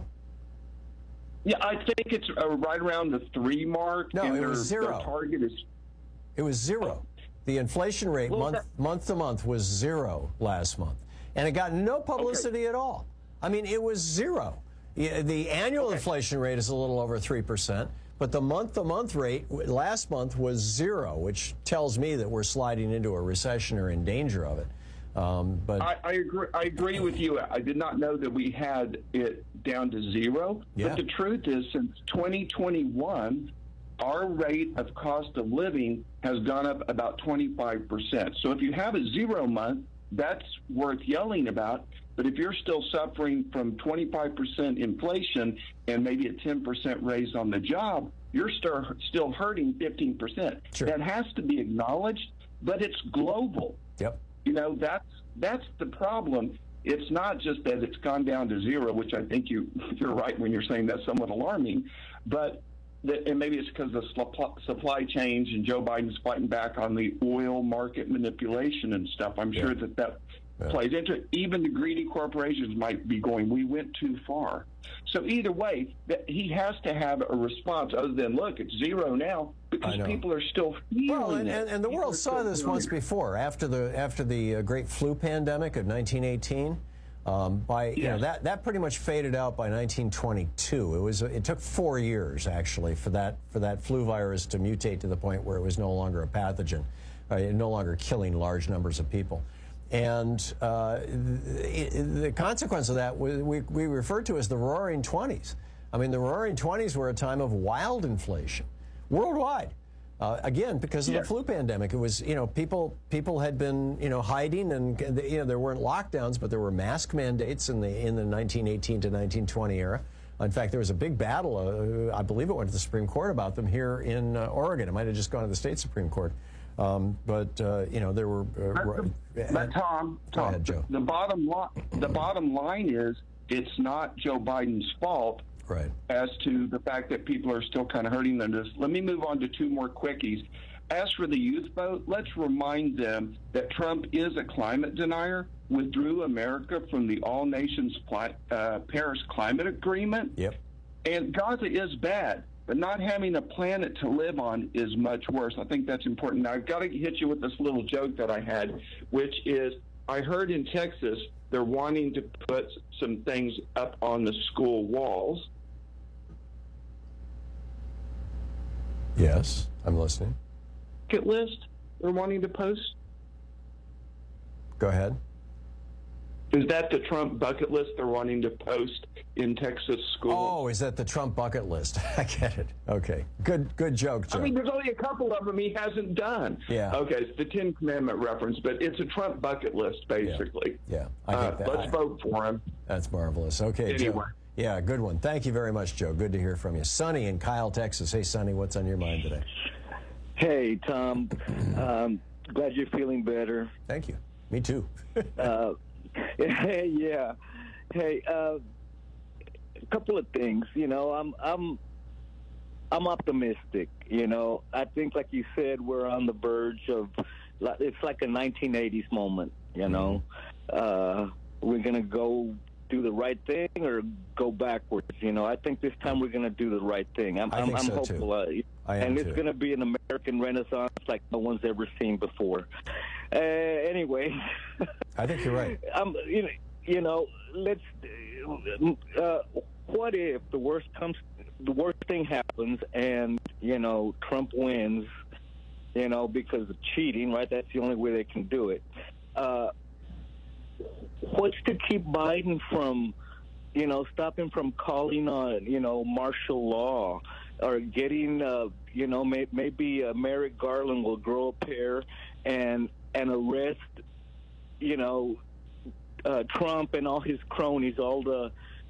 Yeah, I think it's uh, right around the three mark. No, and it their, was zero. Their target is. It was zero. The inflation rate Well, month that- month to month was zero last month, and it got no publicity Okay. at all. I mean, it was zero. Yeah, the annual Okay. inflation rate is a little over three percent, but the month-to-month rate w- last month was zero, which tells me that we're sliding into a recession or in danger of it. Um, but I, I agree. I agree with you. I did not know that we had it down to zero. Yeah. But the truth is, since twenty twenty-one, our rate of cost of living has gone up about twenty-five percent. So if you have a zero month, that's worth yelling about. But if you're still suffering from twenty-five percent inflation and maybe a ten percent raise on the job, you're still still hurting fifteen percent. Sure. That has to be acknowledged, but it's global. Yep. You know, that's that's the problem. It's not just that it's gone down to zero, which I think you you're right when you're saying that's somewhat alarming, but the, and maybe it's because of the supply chains and Joe Biden's fighting back on the oil market manipulation and stuff. I'm Yeah. sure that that Yeah. plays into it. Even the greedy corporations might be going, we went too far. So either way, that he has to have a response other than, look, it's zero now, because people are still feeling Well, and, it. and, and the People world are saw still this feeling once it. before, after the after the uh, great flu pandemic of nineteen eighteen. Um, by you know Yes. that that pretty much faded out by nineteen twenty-two. It was it took four years actually for that for that flu virus to mutate to the point where it was no longer a pathogen, uh, no longer killing large numbers of people. And uh, the, the consequence of that we, we, we refer to as the Roaring Twenties. I mean, the Roaring Twenties were a time of wild inflation worldwide. Uh, again, because of Yeah. the flu pandemic, it was, you know, people people had been, you know, hiding, and you know there weren't lockdowns, but there were mask mandates in the in the nineteen eighteen to nineteen twenty era. In fact, there was a big battle. Uh, I believe it went to the Supreme Court about them here in uh, Oregon. It might have just gone to the state Supreme Court, um, but uh, you know there were. Uh, But, but Tom, Go Tom ahead, Joe. the bottom line, the bottom line is it's not Joe Biden's fault Right. as to the fact that people are still kind of hurting under this. Let me move on to two more quickies. As for the youth vote, let's remind them that Trump is a climate denier, withdrew America from the All Nations Pli- uh, Paris Climate Agreement. Yep. And Gaza is bad, but not having a planet to live on is much worse. I think that's important. Now, I've got to hit you with this little joke that I had, which is I heard in Texas they're wanting to put some things up on the school walls. Yes, I'm listening. Bucket list they're wanting to post? Go ahead. Is that the Trump bucket list they're wanting to post in Texas schools? Oh, is that the Trump bucket list? I get it. Okay. Good good joke, Joe. I mean, there's only a couple of them he hasn't done. Yeah. Okay, it's the Ten Commandment reference, but it's a Trump bucket list, basically. Yeah, I get Uh, that. let's I- vote for him. That's marvelous. Okay, Anyway. Joe. Yeah, good one. Thank you very much, Joe. Good to hear from you. Sonny in Kyle, Texas. Hey, Sonny, what's on your mind today? Hey, Tom. Um, glad you're feeling better. Thank you. Me too. uh, yeah. Hey, uh, a couple of things. You know, I'm I'm I'm optimistic. You know, I think, like you said, we're on the verge of. It's like a nineteen eighties moment. You know, uh, we're gonna go do the right thing or go backwards. You know, I think this time we're gonna do the right thing. I'm I I'm, think I'm so, hopeful. too. Uh, I am and it's too. gonna be an American Renaissance like no one's ever seen before. Uh, anyway. I think you're right. Um, you know, you know, let's. Uh, what if the worst comes, the worst thing happens, and you know Trump wins? You know, because of cheating, right? That's the only way they can do it. Uh, what's to keep Biden from, you know, stop him from calling on, you know, martial law, or getting, uh, you know, may, maybe uh, Merrick Garland will grow a pair and and arrest, you know, uh, Trump and all his cronies, all the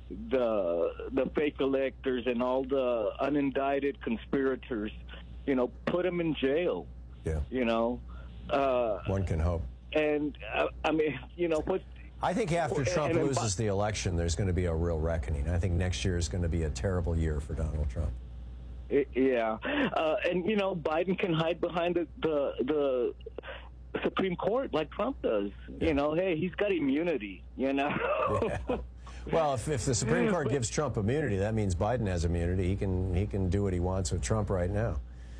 the the fake electors and all the unindicted conspirators, you know, put them in jail. Yeah. You know. Uh, One can hope. And uh, I mean, you know what? I think after Trump and- and- loses the election, there's going to be a real reckoning. I think next year is going to be a terrible year for Donald Trump. I- Yeah, uh, and you know, Biden can hide behind the, the the Supreme Court like Trump does. You know, hey, he's got immunity. You know. Yeah. Well, if, if the Supreme Court gives Trump immunity, that means Biden has immunity. He can he can do what he wants with Trump right now.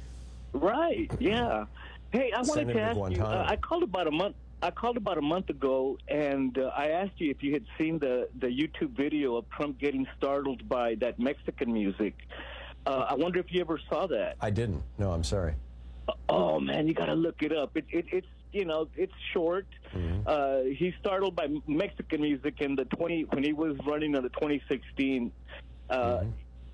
Right. Yeah. Hey, I Send wanted him to to ask you. Guantanamo. Uh, I called about a month. I called about a month ago, and uh, I asked you if you had seen the the YouTube video of Trump getting startled by that Mexican music. Uh, I wonder if you ever saw that. I didn't. No, I'm sorry. Oh man, you got to look it up. It, it, it's you know it's short. Mm-hmm. Uh, he's startled by Mexican music in the twenty when he was running in the twenty sixteen. Uh, Mm-hmm.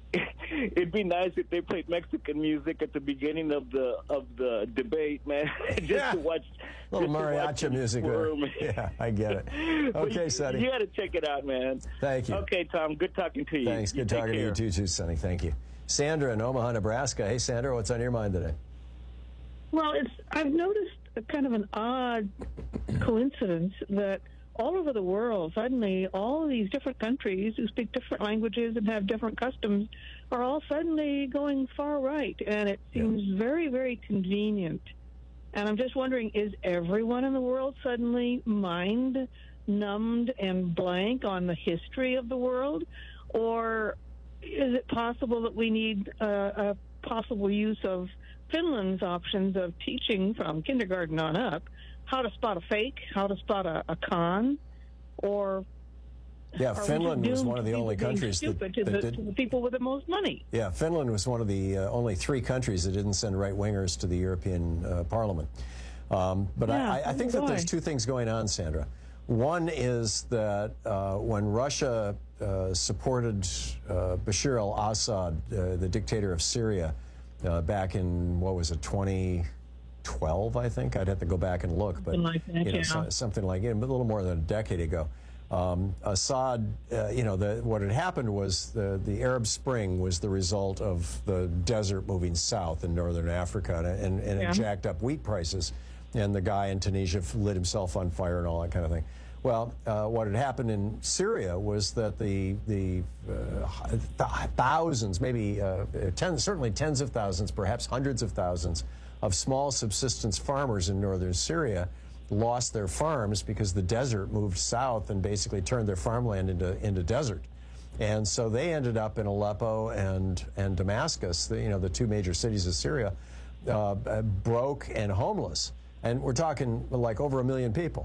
It'd be nice if they played Mexican music at the beginning of the of the debate, man, just Yeah. to watch. Little just to watch mariachi him music. squirm. Yeah, I get it. But Okay, you, Sonny. You got to check it out, man. Thank you. Okay, Tom. Good talking to you. Thanks. Good take talking to you care. too, too, Sonny. Thank you. Sandra in Omaha, Nebraska. Hey, Sandra, what's on your mind today? Well, it's I've noticed a kind of an odd coincidence that all over the world, suddenly, all of these different countries who speak different languages and have different customs are all suddenly going far right, and it seems yeah. very, very convenient. And I'm just wondering, is everyone in the world suddenly mind numbed and blank on the history of the world, or is it possible that we need uh, a possible use of Finland's options of teaching from kindergarten on up how to spot a fake, how to spot a, a con, or yeah, Finland was one of the only countries that, to, that the, did. to the people with the most money. Yeah, Finland was one of the uh, only three countries that didn't send right wingers to the European uh, Parliament. Um, but Yeah, I, I think that why? there's two things going on, Sandra. One is that uh, when Russia uh, supported uh, Bashar al-Assad, uh, the dictator of Syria, uh, back in, what was it, twenty twelve, I think? I'd have to go back and look. But Something like that, you know, yeah. so- something like, you know, a little more than a decade ago. Um, Assad, uh, you know, the, what had happened was the, the Arab Spring was the result of the desert moving south in northern Africa, and, and, and Yeah. it jacked up wheat prices. and the guy in Tunisia lit himself on fire and all that kind of thing. Well, uh, what had happened in Syria was that the the uh, th- thousands, maybe uh, tens, certainly tens of thousands, perhaps hundreds of thousands of small subsistence farmers in northern Syria lost their farms because the desert moved south and basically turned their farmland into into desert. And so they ended up in Aleppo and and Damascus, the, you know, the two major cities of Syria, uh, broke and homeless. And we're talking like over a million people.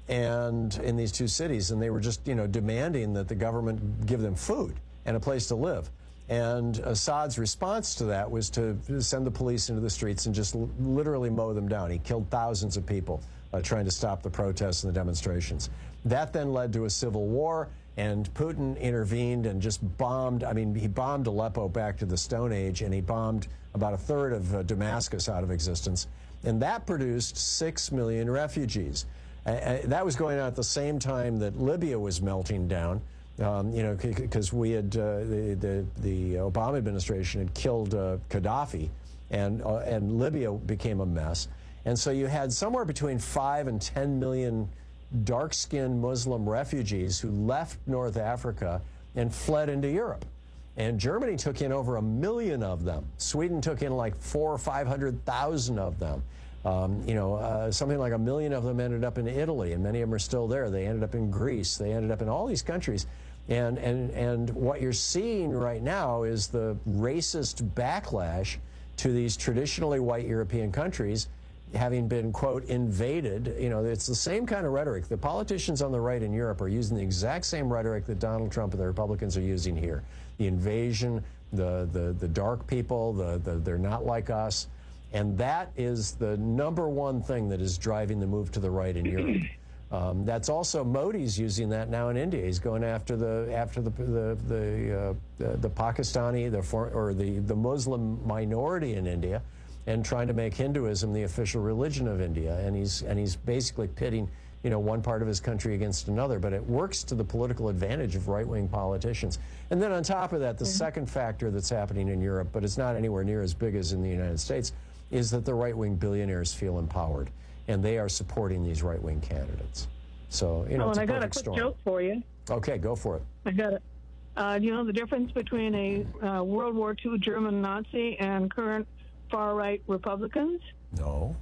And in these two cities, and they were just, you know, demanding that the government give them food and a place to live. And Assad's response to that was to send the police into the streets and just l- literally mow them down. He killed thousands of people uh, trying to stop the protests and the demonstrations. That then led to a civil war, and Putin intervened and just bombed. I mean, he bombed Aleppo back to the Stone Age, and he bombed about a third of uh, Damascus out of existence. And that produced six million refugees. Uh, that was going on at the same time that Libya was melting down, um, you know, because we had uh, the, the the Obama administration had killed uh, Gaddafi, and uh, and Libya became a mess, and so you had somewhere between five and ten million dark-skinned Muslim refugees who left North Africa and fled into Europe, and Germany took in over a million of them. Sweden took in like four or five hundred thousand of them. Um, you know, uh, something like a million of them ended up in Italy, and many of them are still there. They ended up in Greece. They ended up in all these countries. And, and, and what you're seeing right now is the racist backlash to these traditionally white European countries having been, quote, invaded. You know, it's the same kind of rhetoric. The politicians on the right in Europe are using the exact same rhetoric that Donald Trump and the Republicans are using here. The invasion, the, the, the dark people, the, the, they're not like us. And that is the number one thing that is driving the move to the right in Europe. Um, that's also Modi's using that now in India. He's going after the after the the the, uh, the, the Pakistani the for, or the the Muslim minority in India, and trying to make Hinduism the official religion of India. And he's and he's basically pitting, you know, one part of his country against another. But it works to the political advantage of right-wing politicians. And then on top of that, the mm-hmm. second factor that's happening in Europe, but it's not anywhere near as big as in the United States, is that the right-wing billionaires feel empowered, and they are supporting these right-wing candidates. So, you know, oh, it's and a I got a perfect quick storm. joke for you. Okay, go for it. I got it. Uh, do you know the difference between a uh, World War Two German Nazi and current far-right Republicans? No.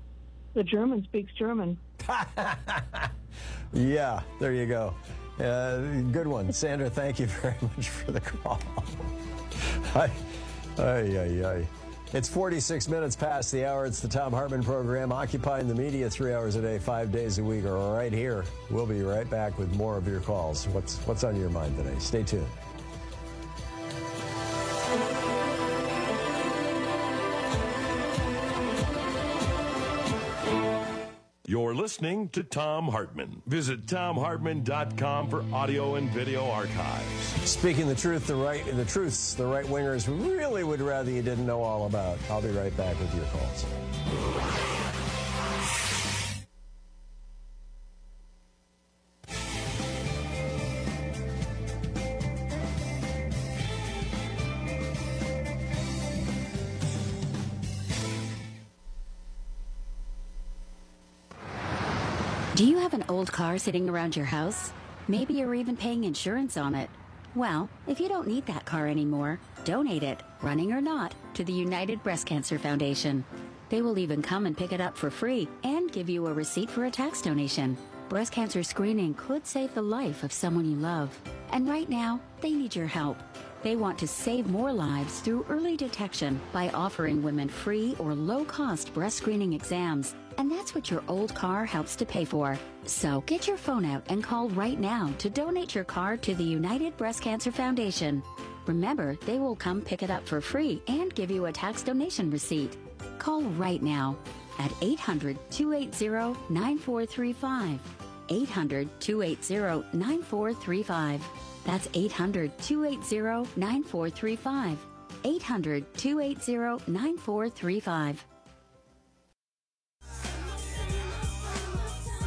The German speaks German. Yeah, there you go. Uh, good one. Sandra, thank you very much for the call. Ay, ay, ay, ay. It's forty-six minutes past the hour. It's the Thom Hartmann program, occupying the media three hours a day, five days a week, or right here. We'll be right back with more of your calls. What's, what's on your mind today? Stay tuned. You're listening to Thom Hartmann. Visit Thom Hartmann dot com for audio and video archives. Speaking the truth, the right, the truths the right wingers really would rather you didn't know all about. I'll be right back with your calls. Do you have an old car sitting around your house? Maybe you're even paying insurance on it. Well, if you don't need that car anymore, donate it, running or not, to the United Breast Cancer Foundation. They will even come and pick it up for free and give you a receipt for a tax donation. Breast cancer screening could save the life of someone you love. And right now, they need your help. They want to save more lives through early detection by offering women free or low-cost breast screening exams. And that's what your old car helps to pay for. So get your phone out and call right now to donate your car to the United Breast Cancer Foundation. Remember, they will come pick it up for free and give you a tax donation receipt. Call right now at eight hundred, two eight zero, nine four three five. eight hundred, two eight zero, nine four three five. That's eight hundred, two eight zero, nine four three five. eight hundred, two eight zero, nine four three five.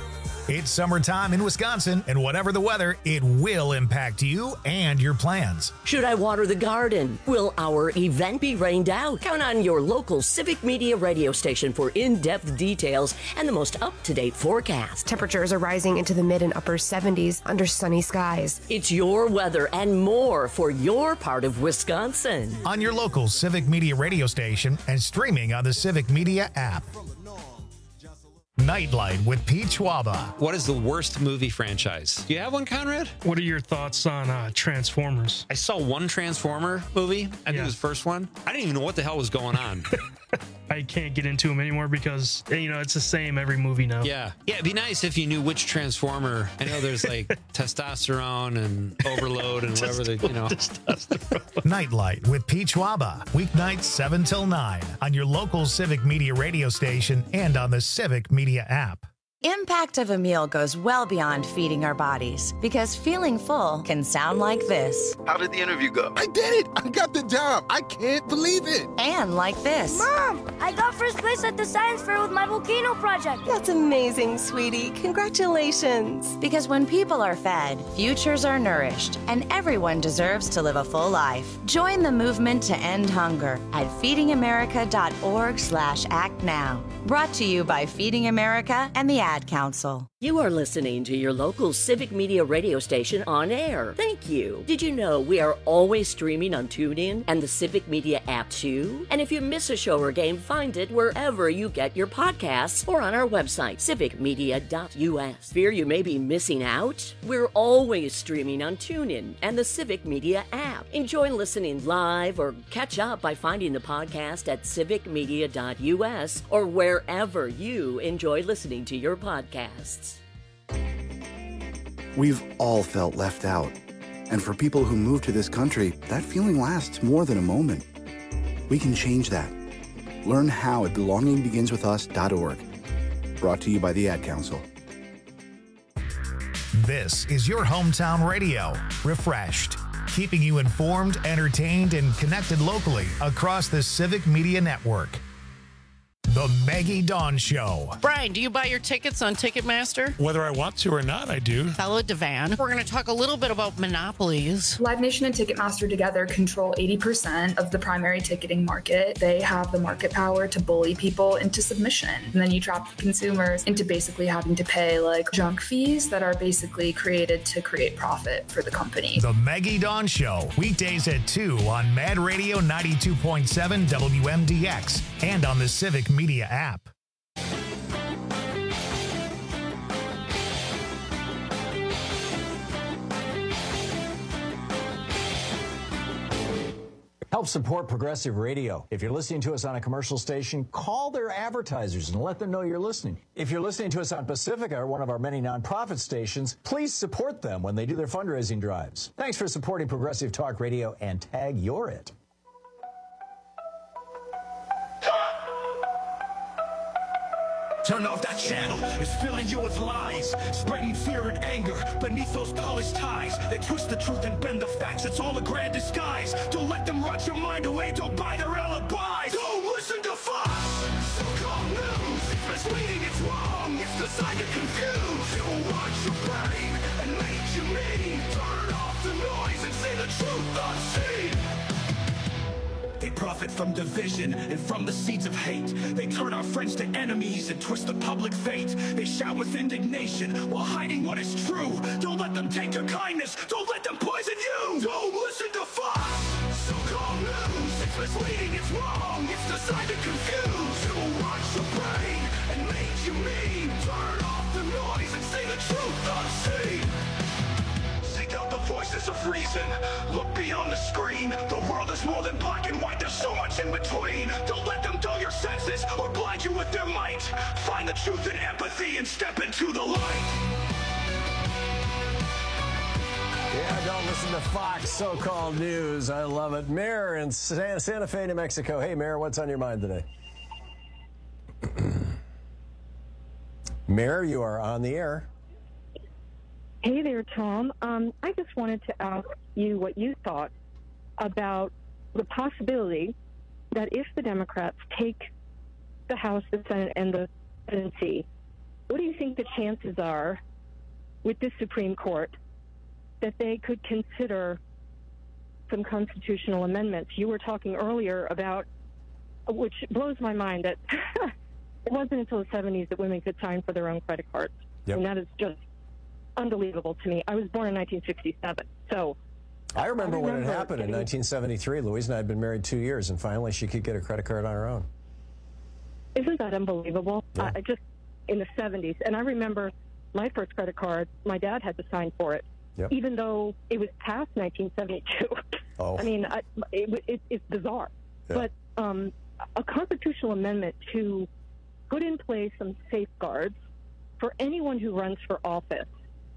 It's summertime in Wisconsin, and whatever the weather, it will impact you and your plans. Should I water the garden? Will our event be rained out? Count on your local Civic Media radio station for in-depth details and the most up-to-date forecast. Temperatures are rising into the mid and upper seventies under sunny skies. It's your weather and more for your part of Wisconsin. On your local Civic Media radio station and streaming on the Civic Media app. Nightlight with Pete Schwaba. What is the worst movie franchise? Do you have one, Conrad? What are your thoughts on uh, Transformers? I saw one Transformer movie. I think Yeah. it was the first one. I didn't even know what the hell was going on. I can't get into them anymore because, you know, it's the same every movie now. Yeah. Yeah, it'd be nice if you knew which Transformer. I know there's like testosterone and overload and whatever they, you know. Nightlight with Pete Schwaba. Weeknights seven till nine on your local Civic Media radio station and on the Civic Media app. Impact of a meal goes well beyond feeding our bodies because feeling full can sound like this. How did the interview go? I did it! I got the job! I can't believe it! And like this. Mom, I got first place at the science fair with my volcano project. That's amazing, sweetie. Congratulations. Because when people are fed, futures are nourished, and everyone deserves to live a full life. Join the movement to end hunger at feedingamerica.org slash act now. Brought to you by Feeding America and the Ad Council. You are listening to your local Civic Media radio station on air. Thank you. Did you know we are always streaming on TuneIn and the Civic Media app too? And if you miss a show or game, find it wherever you get your podcasts or on our website, civic media dot u s. Fear you may be missing out? We're always streaming on TuneIn and the Civic Media app. Enjoy listening live or catch up by finding the podcast at civic media dot u s or wherever you enjoy listening to your podcasts. We've all felt left out. And for people who move to this country, that feeling lasts more than a moment. We can change that. Learn how at belonging begins with us dot org. Brought to you by the Ad Council. This is your hometown radio, refreshed, keeping you informed, entertained, and connected locally across the Civic Media Network. The Maggie Dawn Show. Brian, do you buy your tickets on Ticketmaster? Whether I want to or not, I do. Hello, Devan. We're going to talk a little bit about monopolies. Live Nation and Ticketmaster together control eighty percent of the primary ticketing market. They have the market power to bully people into submission. And then you trap the consumers into basically having to pay like junk fees that are basically created to create profit for the company. The Maggie Dawn Show. Weekdays at two on Mad Radio ninety-two point seven W M D X and on the Civic Media app. Help support Progressive Radio. If you're listening to us on a commercial station, call their advertisers and let them know you're listening. If you're listening to us on Pacifica, or one of our many nonprofit stations, please support them when they do their fundraising drives. Thanks for supporting Progressive Talk Radio and tag You're It. Turn off that channel, it's filling you with lies, spreading fear and anger beneath those polished ties. They twist the truth and bend the facts, it's all a grand disguise. Don't let them rot your mind away, don't buy their alibis. Don't listen to Fox, so-called news. It's misleading, it's wrong, it's designed to confuse. It will watch your brain and make you mean. Turn off the noise and say the truth unseen. They profit from division and from the seeds of hate. They turn our friends to enemies and twist the public fate. They shout with indignation while hiding what is true. Don't let them take your kindness. Don't let them poison you. Don't listen to Fox. So-called news. It's misleading. It's wrong. It's designed to confuse. It will watch your brain and make you mean. Turn off the noise and say the truth unseen. Seek out the voices of reason. Look beyond the screen. The world is more than black and white. There's so much in between. Don't let them dull your senses or blind you with their might. Find the truth and empathy and step into the light. Yeah, don't listen to Fox so-called news. I love it. Mayor in Santa, Santa Fe, New Mexico. Hey, Mayor, what's on your mind today? Mayor, you are on the air. Hey there, Tom. Um, I just wanted to ask you what you thought about the possibility that if the Democrats take the House, the Senate, and the presidency, what do you think the chances are with this Supreme Court that they could consider some constitutional amendments? You were talking earlier about, which blows my mind, that it wasn't until the seventies that women could sign for their own credit cards. Yep. And that is just unbelievable to me. I was born in nineteen sixty-seven, so... I remember, I remember when it happened getting... in nineteen seventy-three. Louise and I had been married two years, and finally she could get a credit card on her own. Isn't that unbelievable? Yeah. I just, in the seventies. And I remember my first credit card, my dad had to sign for it, yep. even though it was past nineteen seventy-two. Oh. I mean, I, it, it, it's bizarre. Yeah. But um, a constitutional amendment to put in place some safeguards for anyone who runs for office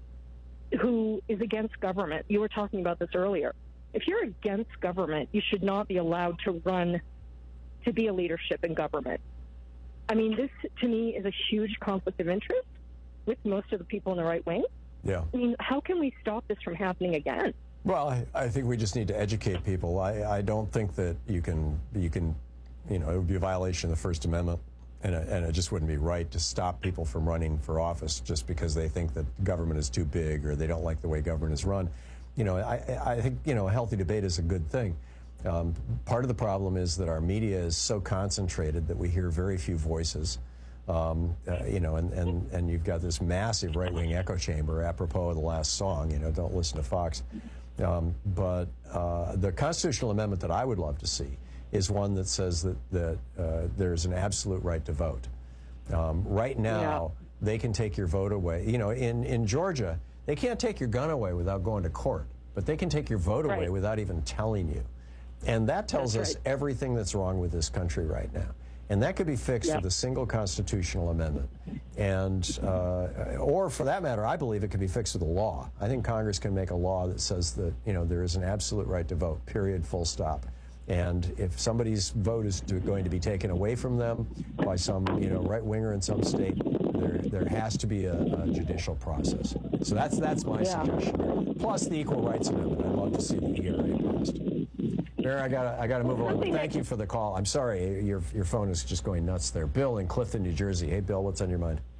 who is against government. You were talking about this earlier. If you're against government, you should not be allowed to run to be a leadership in government. I mean, this, to me, is a huge conflict of interest with most of the people in the right wing. Yeah. I mean, how can we stop this from happening again? Well, I, I think we just need to educate people. I, I don't think that you can, you can, you know, it would be a violation of the First Amendment, and it, and it just wouldn't be right to stop people from running for office just because they think that government is too big or they don't like the way government is run. You know, I, I think, you know, a healthy debate is a good thing. Um, part of the problem is that our media is so concentrated that we hear very few voices. Um, uh, you know, and, and, and you've got this massive right-wing echo chamber, apropos of the last song, you know, don't listen to Fox. Um, but uh, the constitutional amendment that I would love to see is one that says that, that uh, there's an absolute right to vote. Um, right now, yeah. they can take your vote away. You know, in, in Georgia, they can't take your gun away without going to court, but they can take your vote right. away without even telling you. And that tells that's us right. everything that's wrong with this country right now. And that could be fixed yep. with a single constitutional amendment. And, uh, or for that matter, I believe it could be fixed with a law. I think Congress can make a law that says that, you know, there is an absolute right to vote, period, full stop. And if somebody's vote is to, going to be taken away from them by some, you know, right-winger in some state, there, there has to be a, a judicial process. So that's, that's my yeah. suggestion. Plus the Equal Rights Amendment. I'd love to see the E R A passed. Mary, I gotta, I gotta move along. Thank you for the call. I'm sorry, your your phone is just going nuts there. Bill in Clifton, New Jersey. Hey, Bill, what's on your mind?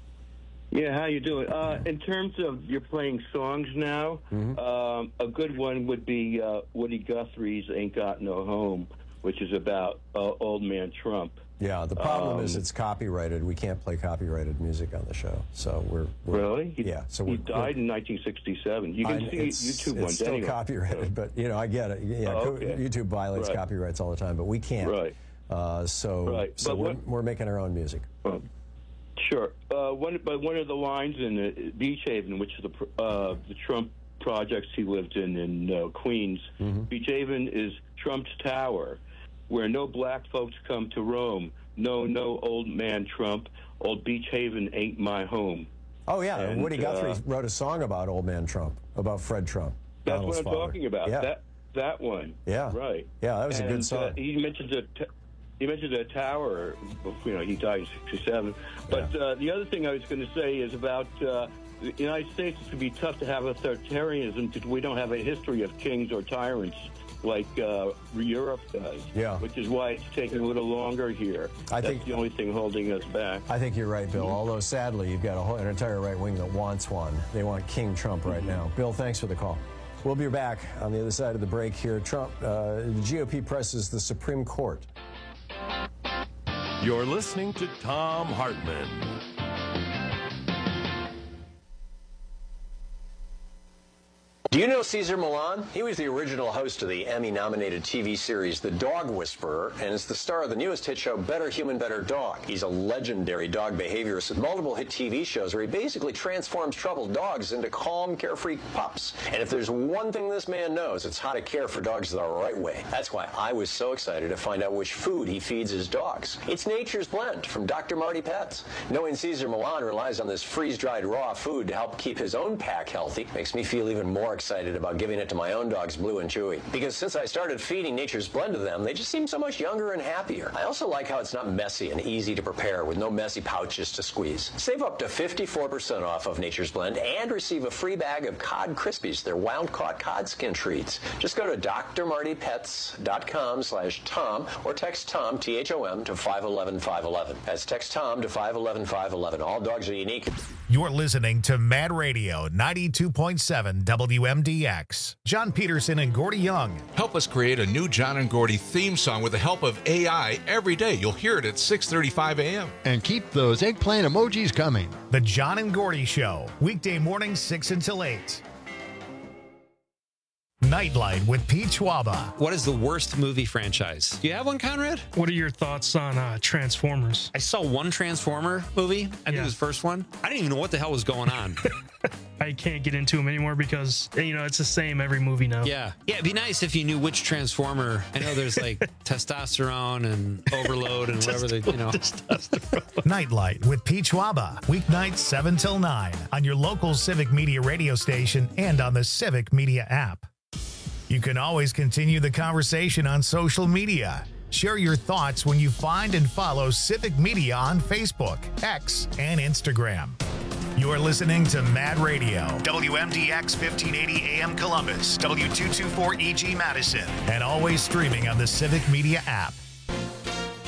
Yeah, how you doing? Uh, in terms of you're playing songs now, mm-hmm. um, a good one would be uh, Woody Guthrie's "Ain't Got No Home," which is about uh, old man Trump. Yeah, the problem um, is it's copyrighted. We can't play copyrighted music on the show, so we're, we're really. He, yeah, so he we're, died we're, in nineteen sixty-seven. You can I, see it's, YouTube it's ones still anyway. copyrighted, but you know, I get it. Yeah, oh, okay. YouTube violates right. copyrights all the time, but we can't. Right. Uh, so, right. so we're, what, we're making our own music. Uh, sure. Uh, one, but one of the lines in uh, Beach Haven, which is the uh, the Trump projects he lived in in uh, Queens, mm-hmm. Beach Haven is Trump's tower, where no black folks come to roam. No, no, old man Trump. Old Beach Haven ain't my home. Oh, yeah. And, Woody Guthrie uh, wrote a song about old man Trump, about Fred Trump. That's Donald's what I'm father. talking about. Yeah. That that one. Yeah. Right. Yeah, that was and, a good song. Uh, he mentions a t- he mentioned a tower. You know, he died in sixty-seven. But yeah. uh, the other thing I was going to say is about uh, the United States. It's going to be tough to have authoritarianism because we don't have a history of kings or tyrants like uh, Europe does, yeah. which is why it's taking a little longer here. I That's think the only thing holding us back. I think you're right, Bill, although sadly you've got a whole, an entire right wing that wants one. They want King Trump right now. Bill, thanks for the call. We'll be back on the other side of the break here. Trump, uh, the G O P presses the Supreme Court. You're listening to Thom Hartmann. Do you know Cesar Millan? He was the original host of the Emmy-nominated T V series The Dog Whisperer, and is the star of the newest hit show Better Human, Better Dog. He's a legendary dog behaviorist with multiple hit T V shows where he basically transforms troubled dogs into calm, carefree pups. And if there's one thing this man knows, it's how to care for dogs the right way. That's why I was so excited to find out which food he feeds his dogs. It's Nature's Blend from Doctor Marty Pets. Knowing Cesar Millan relies on this freeze-dried raw food to help keep his own pack healthy makes me feel even more excited excited about giving it to my own dogs, Blue and Chewy. Because since I started feeding Nature's Blend to them, they just seem so much younger and happier. I also like how it's not messy and easy to prepare with no messy pouches to squeeze. Save up to fifty-four percent off of Nature's Blend and receive a free bag of Cod Crispies, their wild-caught cod skin treats. Just go to d r marty pets dot com slash Tom or text Tom, T H O M, to five one one five one one. That's text Tom to five one one five one one. All dogs are unique. You're listening to Mad Radio ninety-two point seven W M D X. John Peterson and Gordy Young. Help us create a new John and Gordy theme song with the help of A I every day. You'll hear it at six thirty-five a.m. And keep those eggplant emojis coming. The John and Gordy Show, weekday mornings six until eight. Nightlight with Pete Schwaba. What is the worst movie franchise? Do you have one, Conrad? What are your thoughts on uh, Transformers? I saw one Transformer movie. I think Yeah. it was the first one. I didn't even know what the hell was going on. I can't get into them anymore because, you know, it's the same every movie now. Yeah. Yeah, it'd be nice if you knew which Transformer. I know there's like testosterone and overload and whatever they, you know. Nightlight with Pete Schwaba. Weeknights seven till nine on your local Civic Media radio station and on the Civic Media app. You can always continue the conversation on social media. Share your thoughts when you find and follow Civic Media on Facebook, X, and Instagram. You are listening to Mad Radio, W M D X fifteen eighty A M Columbus, W two twenty-four E G Madison, and always streaming on the Civic Media app.